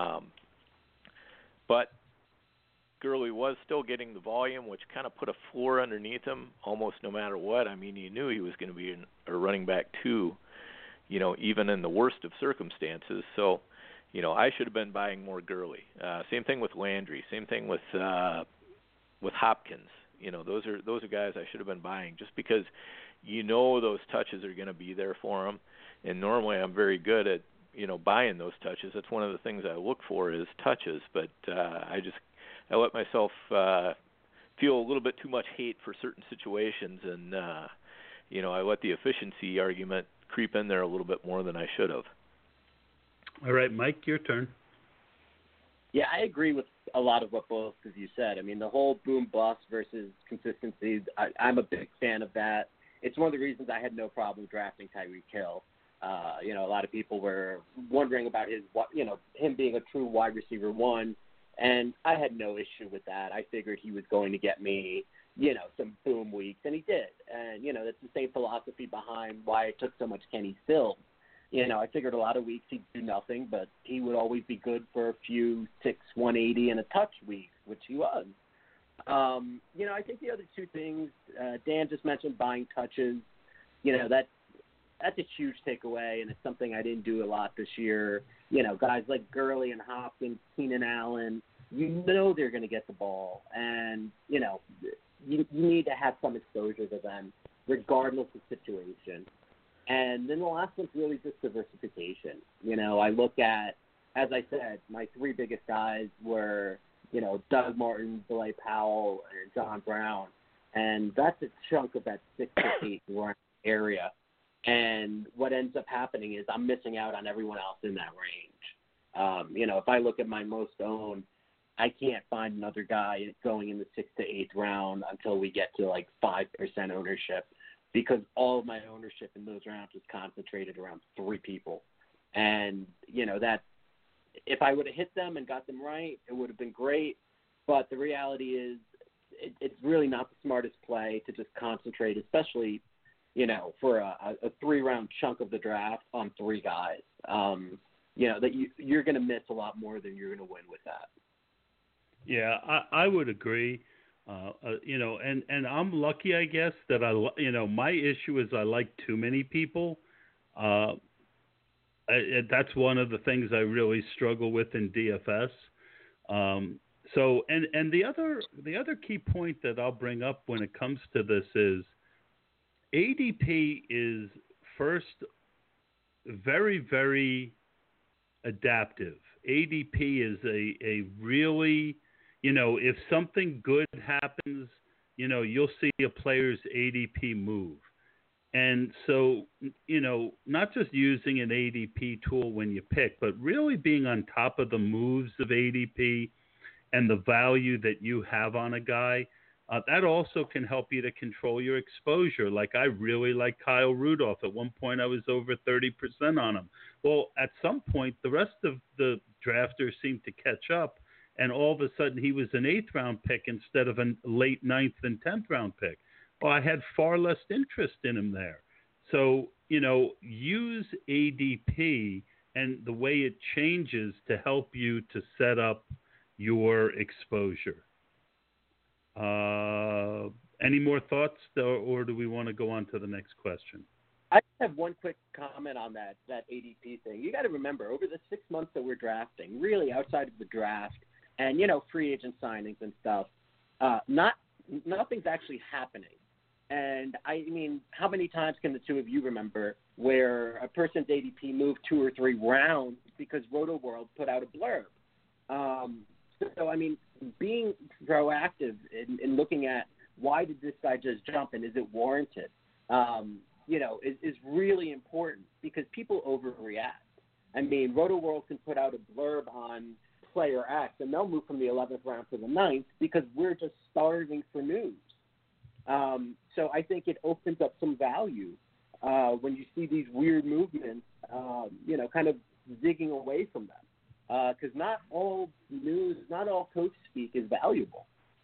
But Gurley was still getting the volume, which kind of put a floor underneath him almost no matter what. I mean, you knew he was going to be a running back too, even in the worst of circumstances. So, I should have been buying more Gurley. Same thing with Landry. Same thing with Hopkins. Those are guys I should have been buying, just because those touches are going to be there for them. And normally I'm very good at buying those touches. That's one of the things I look for is touches. But I let myself feel a little bit too much hate for certain situations, and I let the efficiency argument creep in there a little bit more than I should have. All right, Mike, your turn. Yeah, I agree with a lot of what both of you said. I mean, the whole boom-bust versus consistency, I'm a big fan of that. It's one of the reasons I had no problem drafting Tyreek Hill. A lot of people were wondering about him being a true wide receiver one, and I had no issue with that. I figured he was going to get me, some boom weeks, and he did. And, that's the same philosophy behind why it took so much Kenny Stills. I figured a lot of weeks he'd do nothing, but he would always be good for a few 6, 180 and a touch weeks, which he was. I think the other two things, Dan just mentioned buying touches. That's a huge takeaway, and it's something I didn't do a lot this year. Guys like Gurley and Hopkins, Keenan Allen, they're going to get the ball, and, you need to have some exposure to them regardless of situation. And then the last one's really just diversification. I look at, as I said, my three biggest guys were, Doug Martin, Billy Powell, and John Brown. And that's a chunk of that 6 to 8 round area. And what ends up happening is I'm missing out on everyone else in that range. If I look at my most owned, I can't find another guy going in the 6th to 8th round until we get to like 5% ownership, because all of my ownership in those rounds is concentrated around 3 people. And, that if I would have hit them and got them right, it would have been great. But the reality is it's really not the smartest play to just concentrate, especially, for a 3-round chunk of the draft on 3 guys. That you're going to miss a lot more than you're going to win with that. Yeah, I would agree. And I'm lucky, I guess, that my issue is I like too many people. That's one of the things I really struggle with in DFS. So the other key point that I'll bring up when it comes to this is ADP is first very, very adaptive. ADP is a really, if something good happens, you'll see a player's ADP move. And so, not just using an ADP tool when you pick, but really being on top of the moves of ADP and the value that you have on a guy, that also can help you to control your exposure. Like I really like Kyle Rudolph. At one point I was over 30% on him. Well, at some point, the rest of the drafters seemed to catch up, and all of a sudden he was an 8th round pick instead of a late 9th and 10th round pick. Well, I had far less interest in him there. So, use ADP and the way it changes to help you to set up your exposure. Any more thoughts, or do we want to go on to the next question? I have one quick comment on that ADP thing. You got to remember, over the 6 months that we're drafting, really outside of the draft and, free agent signings and stuff, nothing's actually happening. And I mean, how many times can the two of you remember where a person's ADP moved 2 or 3 rounds because RotoWorld put out a blurb? So, I mean, being proactive in looking at why did this guy just jump and is it warranted, is really important because people overreact. I mean, RotoWorld can put out a blurb on player X and they'll move from the 11th round to the 9th because we're just starving for news. So I think it opens up some value when you see these weird movements, kind of zigging away from them. Because not all news, not all coach speak is valuable.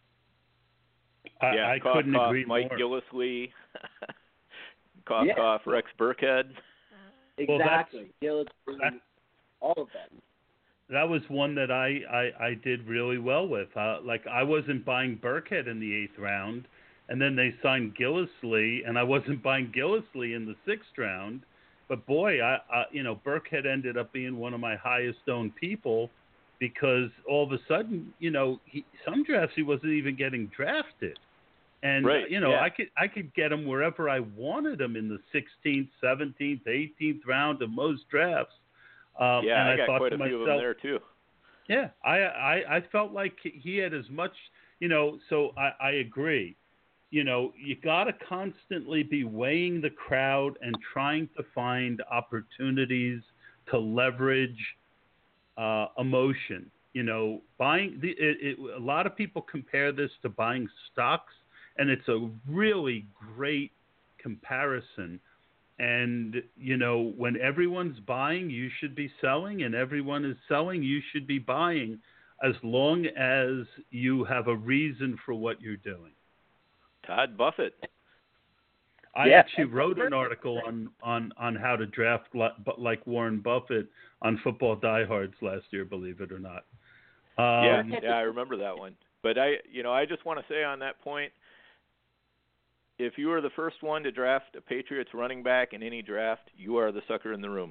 I couldn't agree Mike more. Gillislee, cough, Rex Burkhead. Exactly. Gillislee, all of them. That was one that I did really well with. I wasn't buying Burkhead in the 8th round, and then they signed Gillislee, and I wasn't buying Gillislee in the 6th round. But boy, Burkhead ended up being one of my highest owned people because all of a sudden, some drafts he wasn't even getting drafted, and right, I could get him wherever I wanted him in the 16th, 17th, 18th round of most drafts. And I got thought quite to a myself, few of them there too. Yeah, I felt like he had as much, So I agree. You got to constantly be weighing the crowd and trying to find opportunities to leverage emotion. Buying a lot of people compare this to buying stocks, and it's a really great comparison. And when everyone's buying, you should be selling, and everyone is selling, you should be buying, as long as you have a reason for what you're doing. Todd Buffett. I actually wrote an article on how to draft like Warren Buffett on Football Diehards last year, believe it or not. I remember that one. But I just want to say on that point, if you are the first one to draft a Patriots running back in any draft, you are the sucker in the room.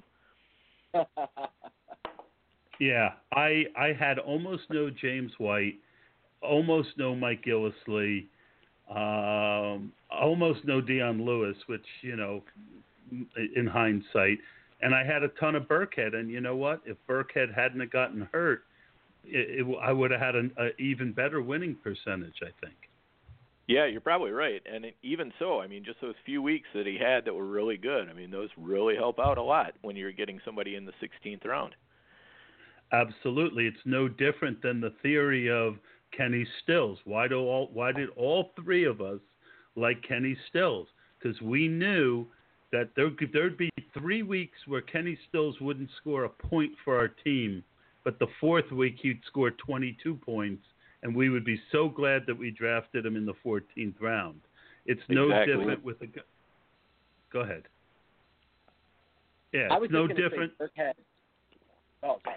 Yeah, I had almost no James White, almost no Mike Gillislee, almost no Dion Lewis, which, in hindsight, and I had a ton of Burkhead, and you know what? If Burkhead hadn't have gotten hurt, I would have had an even better winning percentage, I think. Yeah, you're probably right. And even so, I mean, just those few weeks that he had that were really good, I mean, those really help out a lot when you're getting somebody in the 16th round. Absolutely. It's no different than the theory of Kenny Stills. Why did all three of us like Kenny Stills? Because we knew that there'd be 3 weeks where Kenny Stills wouldn't score a point for our team, but the fourth week he'd score 22 points, and we would be so glad that we drafted him in the 14th round. It's no different with a. Go ahead. Yeah, it's no different. Oh, sorry.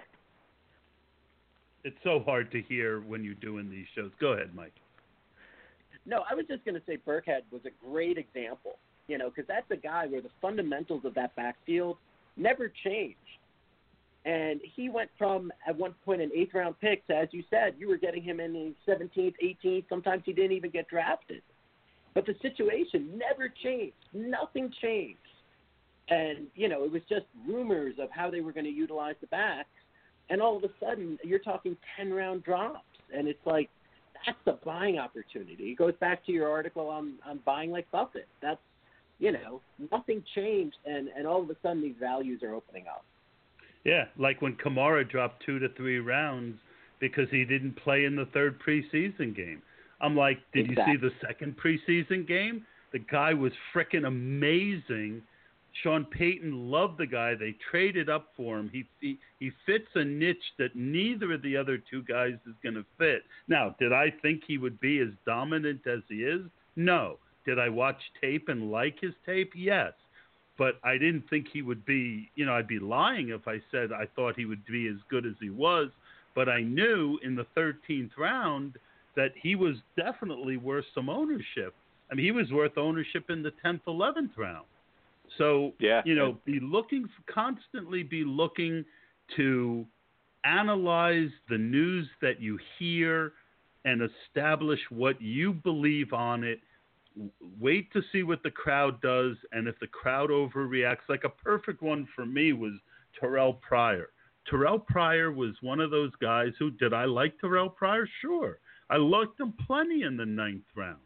It's so hard to hear when you're doing these shows. Go ahead, Mike. No, I was just going to say Burkhead was a great example, because that's a guy where the fundamentals of that backfield never changed. And he went from, at one point, an 8th-round pick to, as you said, you were getting him in the 17th, 18th. Sometimes he didn't even get drafted. But the situation never changed. Nothing changed. And, it was just rumors of how they were going to utilize the backs. And all of a sudden, you're talking 10-round drops. And it's like, that's the buying opportunity. It goes back to your article on buying like Buffett. That's, nothing changed. And all of a sudden, these values are opening up. Yeah, like when Kamara dropped 2 to 3 rounds because he didn't play in the 3rd preseason game. I'm like, did you see the 2nd preseason game? The guy was frickin' amazing. Sean Payton loved the guy. They traded up for him. He fits a niche that neither of the other 2 guys is going to fit. Now, did I think he would be as dominant as he is? No. Did I watch tape and like his tape? Yes. But I didn't think he would be, I'd be lying if I said I thought he would be as good as he was. But I knew in the 13th round that he was definitely worth some ownership. I mean, he was worth ownership in the 10th, 11th round. So, yeah. Constantly be looking to analyze the news that you hear and establish what you believe on it. Wait to see what the crowd does, and if the crowd overreacts, like a perfect one for me was Terrell Pryor. Terrell Pryor was one of those guys who, did I like Terrell Pryor? Sure. I liked him plenty in the 9th round.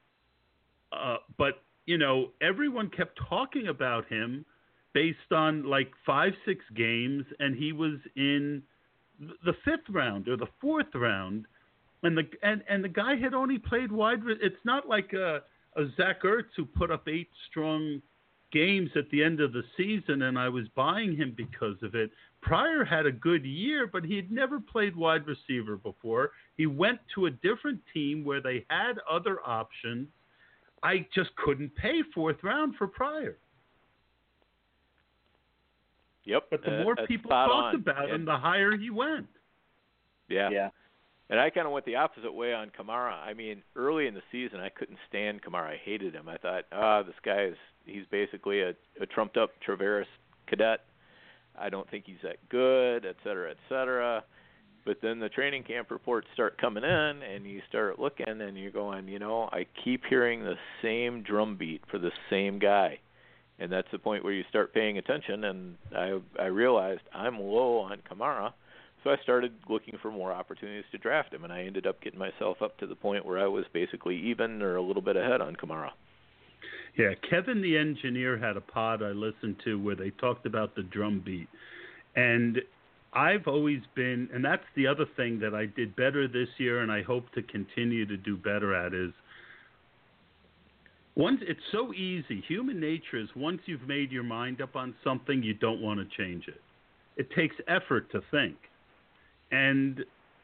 But, everyone kept talking about him based on like 5-6 games, and he was in the 5th round or the 4th round, and the guy had only played wide. It's not like a Zach Ertz who put up 8 strong games at the end of the season, and I was buying him because of it. Pryor had a good year, but he had never played wide receiver before. He went to a different team where they had other options. I just couldn't pay 4th round for Pryor. Yep. But the more people talked about him, the higher he went. Yeah. And I kind of went the opposite way on Kamara. I mean, early in the season, I couldn't stand Kamara. I hated him. I thought, this guy he's basically a trumped-up Travaris cadet. I don't think he's that good, et cetera, et cetera. But then the training camp reports start coming in, and you start looking, and you're going, I keep hearing the same drumbeat for the same guy. And that's the point where you start paying attention, and I realized I'm low on Kamara. So I started looking for more opportunities to draft him, and I ended up getting myself up to the point where I was basically even or a little bit ahead on Kamara. Yeah, Kevin the Engineer had a pod I listened to where they talked about the drum beat. And I've always been, and that's the other thing that I did better this year and I hope to continue to do better at is, it's so easy. Human nature is once you've made your mind up on something, you don't want to change it. It takes effort to think. And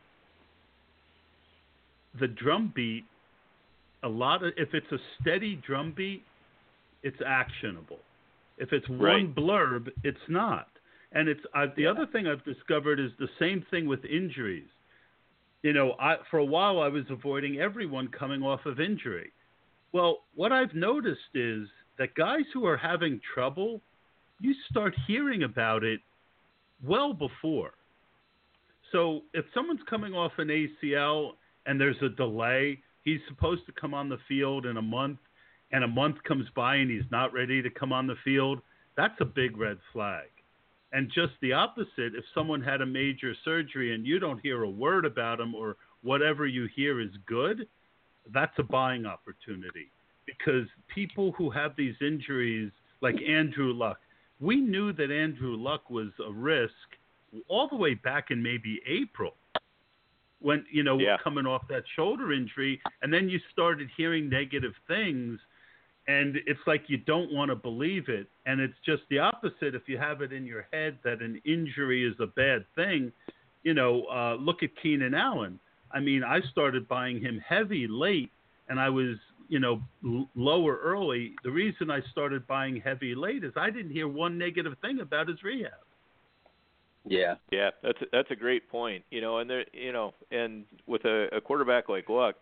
the drum beat, if it's a steady drum beat, it's actionable. If it's one blurb, it's not. And the other thing I've discovered is the same thing with injuries. For a while I was avoiding everyone coming off of injury. Well, what I've noticed is that guys who are having trouble, you start hearing about it well before. So if someone's coming off an ACL and there's a delay, he's supposed to come on the field in a month, and a month comes by and he's not ready to come on the field, that's a big red flag. And just the opposite, if someone had a major surgery and you don't hear a word about him or whatever you hear is good, that's a buying opportunity, because people who have these injuries, like Andrew Luck, we knew that Andrew Luck was a risk all the way back in maybe April, when, coming off that shoulder injury, and then you started hearing negative things, and it's like you don't want to believe it. And it's just the opposite. If you have it in your head that an injury is a bad thing, look at Keenan Allen. I mean, I started buying him heavy late, and I was, lower early. The reason I started buying heavy late is I didn't hear one negative thing about his rehab. Yeah, that's a great point. And there, and with a quarterback like Luck,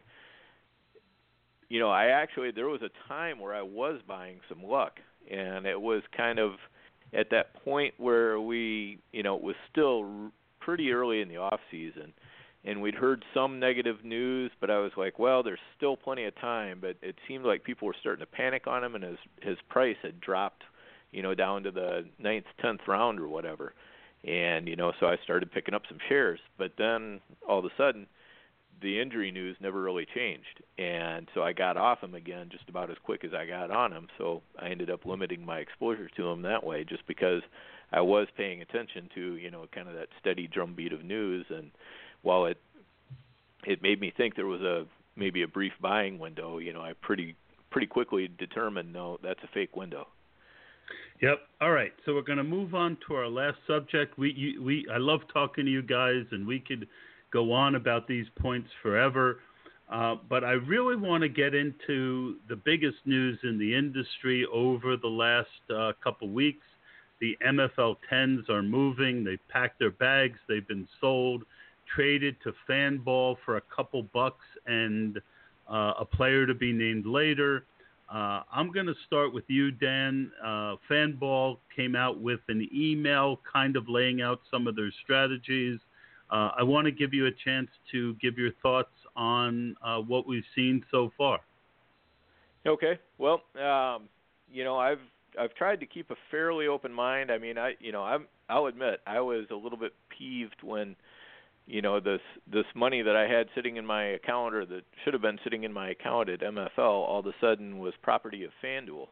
there was a time where I was buying some Luck, and it was kind of at that point where we, it was still pretty early in the off season, and we'd heard some negative news, but I was like, well, there's still plenty of time. But it seemed like people were starting to panic on him, and his price had dropped, down to the 9th, 10th round or whatever. And, so I started picking up some shares. But then all of a sudden, the injury news never really changed. And so I got off him again just about as quick as I got on him. So I ended up limiting my exposure to him that way, just because I was paying attention to, kind of that steady drumbeat of news. And while it made me think there was maybe a brief buying window, I pretty quickly determined, no, that's a fake window. Yep. All right. So we're going to move on to our last subject. I love talking to you guys, and we could go on about these points forever. But I really want to get into the biggest news in the industry over the last couple weeks. The MFL 10s are moving. They've packed their bags. They've been sold, traded to Fanball for a couple bucks and a player to be named later. I'm going to start with you, Dan. Fanball came out with an email kind of laying out some of their strategies. I want to give you a chance to give your thoughts on what we've seen so far. Okay. Well, I've tried to keep a fairly open mind. I mean, I'll admit I was a little bit peeved when, this money that I had sitting in my account, or that should have been sitting in my account at MFL, all of a sudden was property of FanDuel.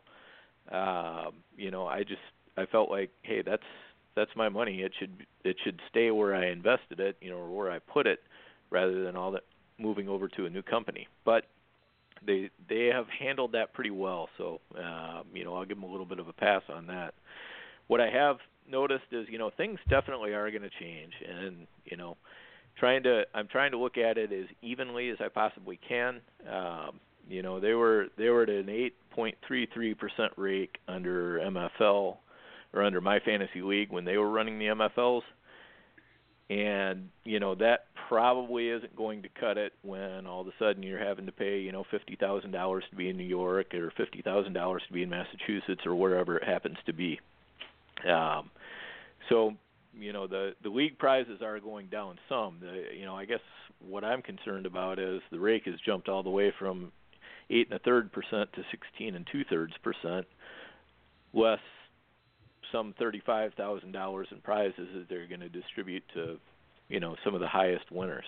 I felt like, hey, that's my money. It should stay where I invested it, or where I put it, rather than all that moving over to a new company. But they have handled that pretty well, so I'll give them a little bit of a pass on that. What I have noticed is, things definitely are going to change, and I'm trying to look at it as evenly as I possibly can. They were at an 8.33% rate under MFL, or under my fantasy league, when they were running the MFLs. And, that probably isn't going to cut it when all of a sudden you're having to pay, $50,000 to be in New York, or $50,000 to be in Massachusetts, or wherever it happens to be. So, the league prizes are going down some. I guess what I'm concerned about is the rake has jumped all the way from 8.33% to 16.23%, less some $35,000 in prizes that they're going to distribute to, some of the highest winners.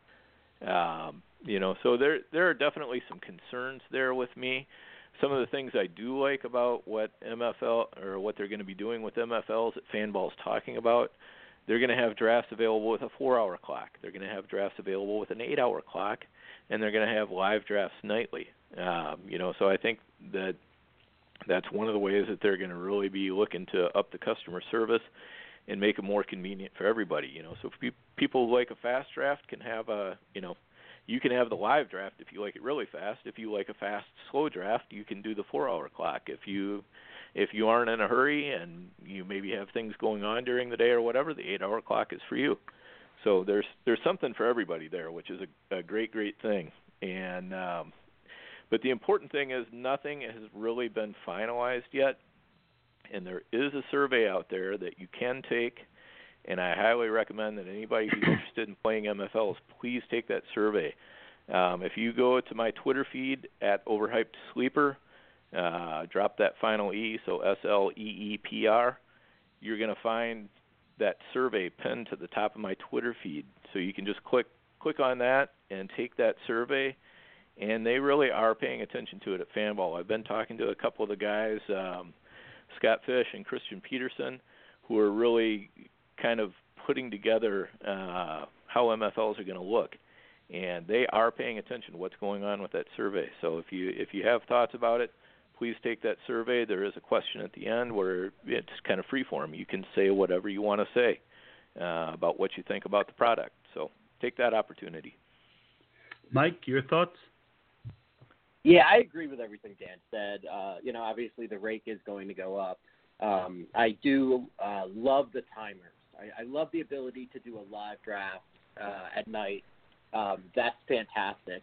So there are definitely some concerns there with me. Some of the things I do like about what MFL, or what they're going to be doing with MFLs that Fanball's talking about, they're going to have drafts available with a 4-hour clock. They're going to have drafts available with an 8-hour clock, and they're going to have live drafts nightly. So I think that's one of the ways that they're going to really be looking to up the customer service and make it more convenient for everybody. So if people who like a fast draft can have you can have the live draft if you like it really fast. If you like a fast, slow draft, you can do the 4-hour clock. If you aren't in a hurry and you maybe have things going on during the day or whatever, the 8-hour clock is for you. So there's something for everybody there, which is a great thing. And but the important thing is nothing has really been finalized yet, and there is a survey out there that you can take. And I highly recommend that anybody who's interested in playing MFLs, please take that survey. If you go to my Twitter feed at Overhyped Sleeper, drop that final E, so SLEEPR, you're going to find that survey pinned to the top of my Twitter feed. So you can just click on that and take that survey. and they really are paying attention to it at Fanball. I've been talking to a couple of the guys, Scott Fish and Christian Peterson, who are really kind of putting together how MFLs are going to look, and they are paying attention to what's going on with that survey. So if you have thoughts about it, please take that survey. There is a question at the end where it's kind of free form. You can say whatever you want to say about what you think about the product. So take that opportunity. Mike, your thoughts? Yeah, I agree with everything Dan said. Obviously the rake is going to go up. I do love the timers. I love the ability to do a live draft at night. That's fantastic.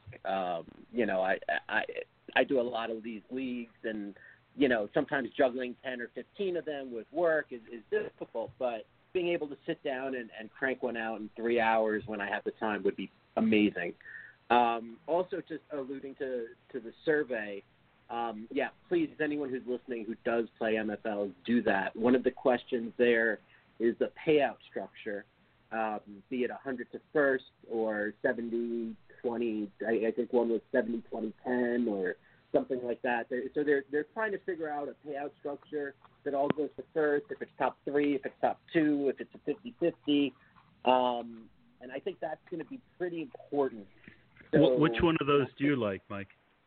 I do a lot of these leagues, and sometimes juggling 10 or 15 of them with work is difficult. But being able to sit down and crank one out in 3 hours when I have the time would be amazing. Also, just alluding to the survey, please, anyone who's listening who does play MFL, do that. One of the questions there is the payout structure, be it 100 to first or 70-20. I think one was 70-20-10 or something like that. They're trying to figure out a payout structure that all goes to first, if it's top 3, if it's top 2, if it's a 50-50. And I think that's going to be pretty important. So, which one of those do you like, Mike?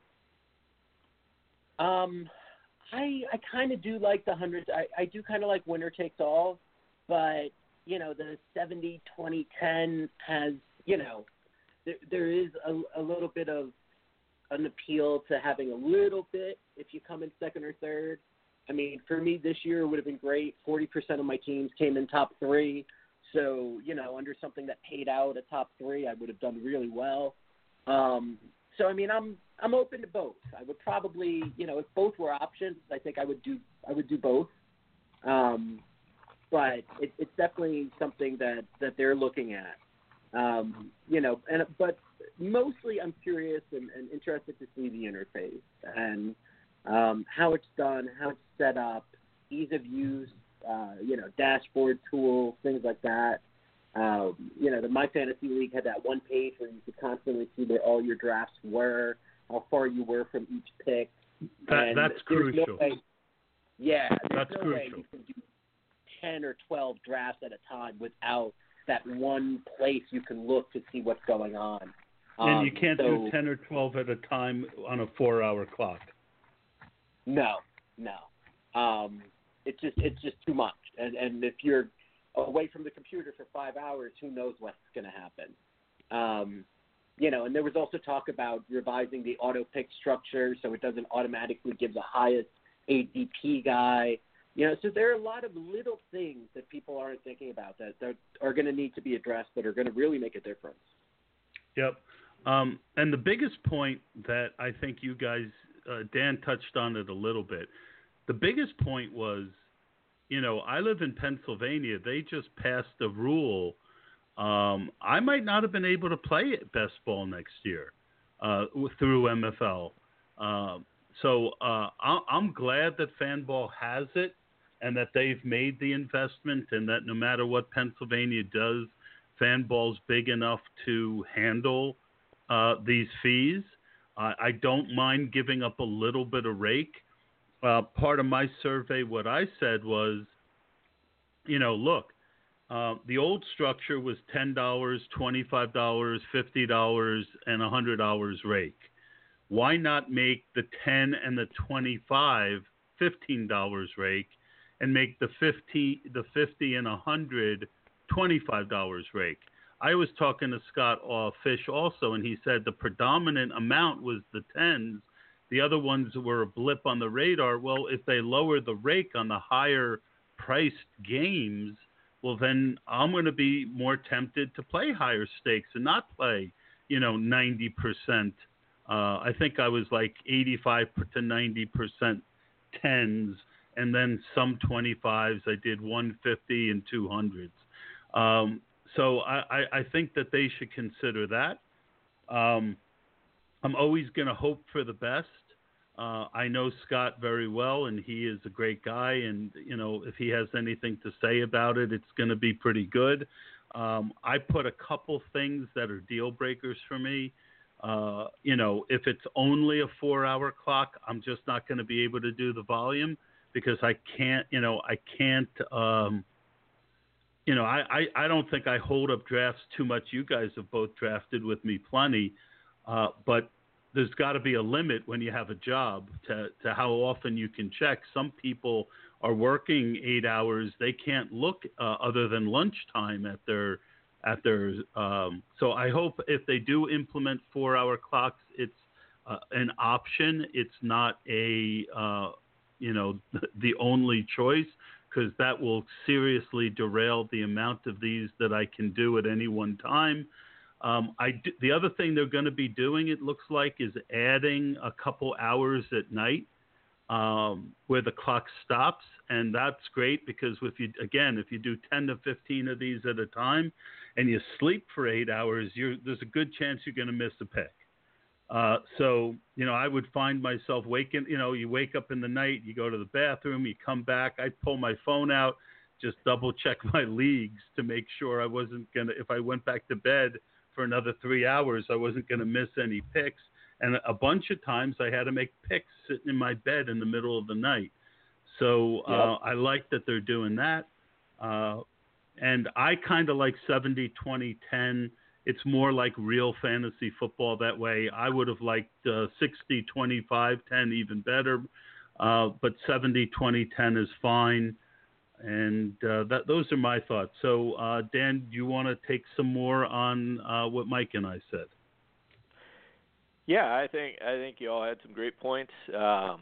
I kind of do like the 100. I do kind of like winner takes all, but the 70-20-10 has there is a little bit of an appeal to having a little bit if you come in second or third. I mean, for me this year it would have been great. 40% of my teams came in top 3, so under something that paid out a top 3, I would have done really well. So I mean, I'm open to both. I would probably, if both were options, I think I would do both. But it's definitely something that they're looking at. But mostly I'm curious and interested to see the interface and how it's done, how it's set up, ease of use, dashboard tools, things like that. The My Fantasy League had that one page where you could constantly see where all your drafts were, how far you were from each pick. That's crucial. No way, that's no crucial. way you can do 10 or 12 drafts at a time without that one place you can look to see what's going on. And you can't do 10 or 12 at a time on a 4-hour clock. No. It's just too much. And if you're away from the computer for 5 hours, who knows what's going to happen. And there was also talk about revising the auto pick structure so it doesn't automatically give the highest ADP guy. So there are a lot of little things that people aren't thinking about that are going to need to be addressed that are going to really make a difference. Yep. And the biggest point that I think you guys, Dan touched on it a little bit. The biggest point was, I live in Pennsylvania. They just passed a rule. I might not have been able to play at best ball next year through MFL. So I'm glad that Fanball has it and that they've made the investment and that no matter what Pennsylvania does, Fanball's big enough to handle these fees. I don't mind giving up a little bit of rake. Part of my survey, what I said was, look, the old structure was $10, $25, $50, and $100 rake. Why not make the 10 and the 25 $15 rake, and make the 50 and 100 $25 rake? I was talking to Scott Fish also, and he said the predominant amount was the 10s. The other ones were a blip on the radar. Well, if they lower the rake on the higher priced games, well, then I'm going to be more tempted to play higher stakes and not play, 90%. I think I was like 85 to 90% 10s, and then some 25s. I did 150 and 200s. So I think that they should consider that. I'm always going to hope for the best. I know Scott very well, and he is a great guy. And, if he has anything to say about it, it's going to be pretty good. I put a couple things that are deal breakers for me. If it's only a 4-hour clock, I'm just not going to be able to do the volume because I can't. I don't think I hold up drafts too much. You guys have both drafted with me plenty, but there's got to be a limit when you have a job to how often you can check. Some people are working 8 hours; they can't look other than lunchtime at their. So I hope if they do implement 4-hour clocks, it's an option. It's not the only choice, because that will seriously derail the amount of these that I can do at any one time. The other thing they're going to be doing, it looks like, is adding a couple hours at night where the clock stops, and that's great because if you do 10 to 15 of these at a time and you sleep for 8 hours, there's a good chance you're going to miss a pick. I would find myself waking, you wake up in the night, you go to the bathroom, you come back, I'd pull my phone out, just double check my leagues to make sure I wasn't going to, if I went back to bed for another 3 hours, I wasn't going to miss any picks. And a bunch of times I had to make picks sitting in my bed in the middle of the night. So I like that they're doing that. And I kind of like 70, 20, 10. It's more like real fantasy football that way. I would have liked 60, 25, 10 even better. But 70, 20, 10 is fine. And those are my thoughts. So, Dan, do you want to take some more on what Mike and I said? Yeah, I think you all had some great points. And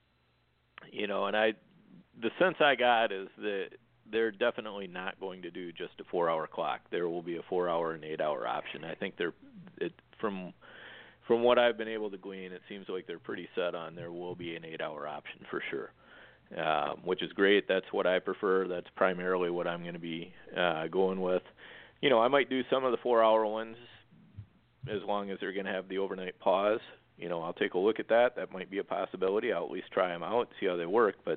the sense I got is that they're definitely not going to do just a 4-hour clock. There will be a 4-hour and 8-hour option. I think from what I've been able to glean, it seems like they're pretty set on there will be an 8-hour option for sure, which is great. That's what I prefer. That's primarily what I'm going to be going with. I might do some of the 4-hour ones as long as they're going to have the overnight pause. I'll take a look at that. That might be a possibility. I'll at least try them out, see how they work. But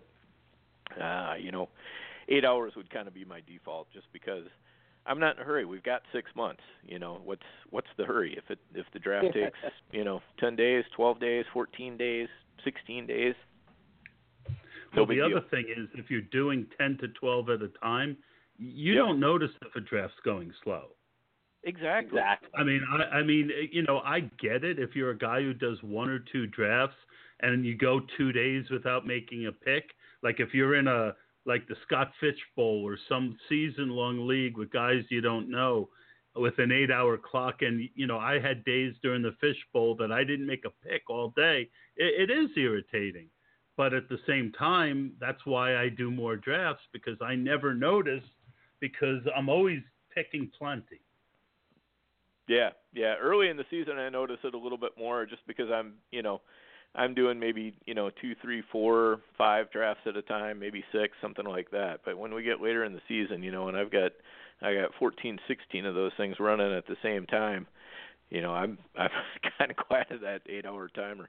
8 hours would kind of be my default, just because I'm not in a hurry. We've got 6 months. What's the hurry? If the draft takes 10 days, 12 days, 14 days, 16 days. Well, the other thing is, if you're doing 10 to 12 at a time, you don't notice if a draft's going slow. Exactly. I mean, I get it. If you're a guy who does 1 or 2 drafts and you go 2 days without making a pick, like if you're in like the Scott Fitch Bowl or some season-long league with guys you don't know with an 8-hour clock, and, I had days during the Fish Bowl that I didn't make a pick all day. It is irritating. But at the same time, that's why I do more drafts, because I never notice, because I'm always picking plenty. Yeah. Early in the season, I notice it a little bit more, just because I'm doing maybe 2, 3, 4, 5 drafts at a time, maybe 6, something like that. But when we get later in the season, and I got 14, 16 of those things running at the same time, I'm kind of glad of that 8-hour timer.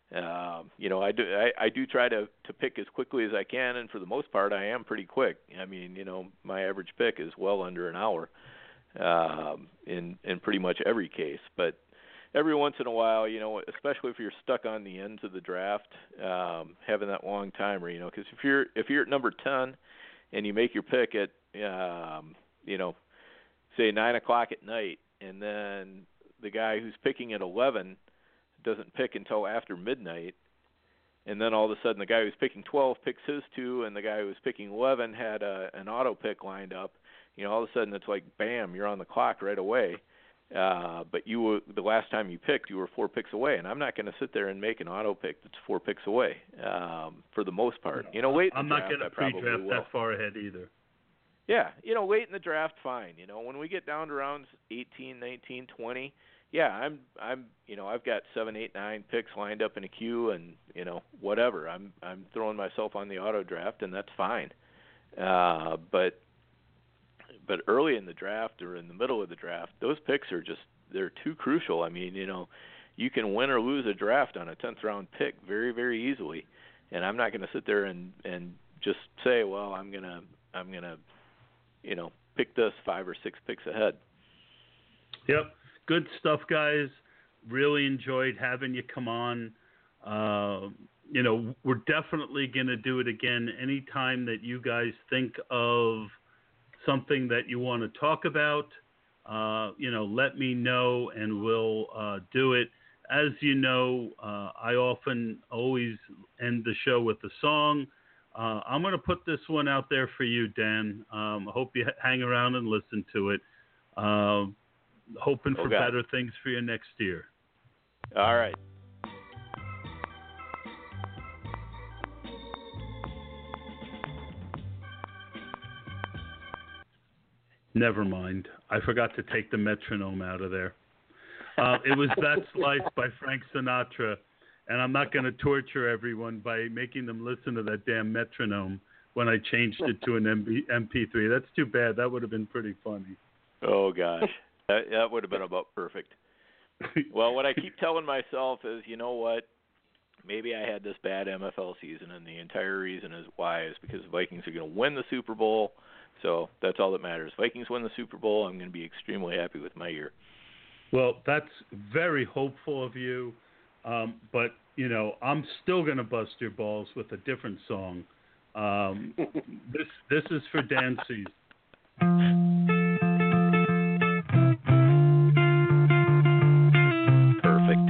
I do try to pick as quickly as I can, and for the most part, I am pretty quick. I mean, my average pick is well under an hour in pretty much every case. But every once in a while, especially if you're stuck on the ends of the draft, having that long timer, because if you're at number 10 and you make your pick at say 9 o'clock at night, and then the guy who's picking at 11 doesn't pick until after midnight, and then all of a sudden the guy who's picking 12 picks his 2, and the guy who's picking 11 had an auto pick lined up, all of a sudden it's like, bam, you're on the clock right away. But the last time you picked, you were 4 picks away, and I'm not going to sit there and make an auto pick that's 4 picks away for the most part. Late in the draft, I'm not going to pre-draft that far ahead either. Yeah, late in the draft, fine. When we get down to rounds 18, 19, 20, yeah, I've got 7, 8, 9 picks lined up in a queue, and whatever. I'm throwing myself on the auto draft, and that's fine. But early in the draft or in the middle of the draft, those picks they're too crucial. I mean, you can win or lose a draft on a 10th round pick very, very easily, and I'm not going to sit there and just say, well, I'm gonna pick this 5 or 6 picks ahead. Yep. Good stuff, guys. Really enjoyed having you come on. We're definitely going to do it again anytime that you guys think of something that you want to talk about. Let me know and we'll do it. As you know, I always end the show with a song. I'm going to put this one out there for you, Dan. I hope you hang around and listen to it. Hoping for better things for you next year. All right. Never mind. I forgot to take the metronome out of there. It was That's Life by Frank Sinatra, and I'm not going to torture everyone by making them listen to that damn metronome when I changed it to an MP3. That's too bad. That would have been pretty funny. Oh, gosh. That would have been about perfect. Well, what I keep telling myself is, you know what? Maybe I had this bad MFL season, and the entire reason is why is because the Vikings are going to win the Super Bowl. So that's all that matters. Vikings win the Super Bowl, I'm going to be extremely happy with my year. Well, that's very hopeful of you. But, I'm still going to bust your balls with a different song. This is for Dan Season. Perfect.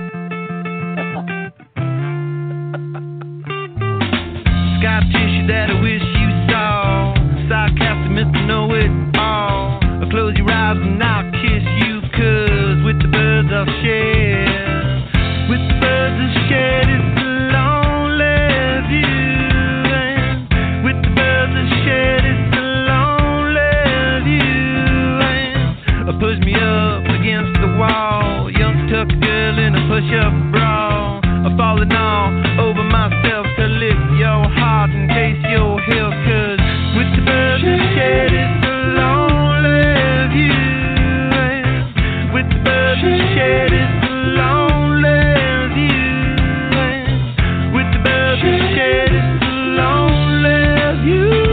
Scar tissue that I wish you saw. Sarcastic Mr. Know-It-All. Close your eyes and I'll kiss you, 'cause with the birds I'll share. With the birds I'll share, it's a lonely view. And with the birds I'll share, it's a lonely view. And push me up against the wall. Young tuck girl in a push-up bra. Falling all over myself to lift your heart and taste your health, 'cause with the birds I'll share, it's a lonely view. And with the birds I'll share, it's a lonely view. And with the birds I'll share, it's a lonely view.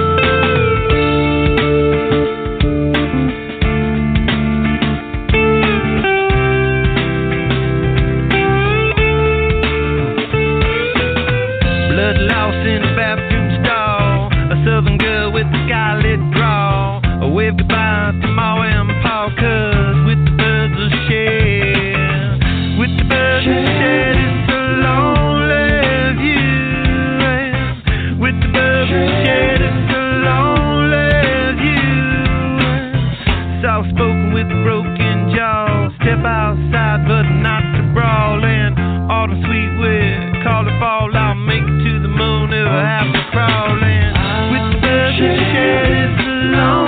Blood lost in a bathroom stall. A southern girl with a scarlet draw. A wave goodbye to Ma and Pa, 'cause with the birds I'll share. With the birds I'll share, it's a lonely view. And with the birds I'll share, it's a lonely view. Soft spoken with a broken jaw. Step outside but not to brawl. And autumn sweet with call it fall. I'll make it to the moon if I have to crawl. And with the birds I'll share, it's a lonely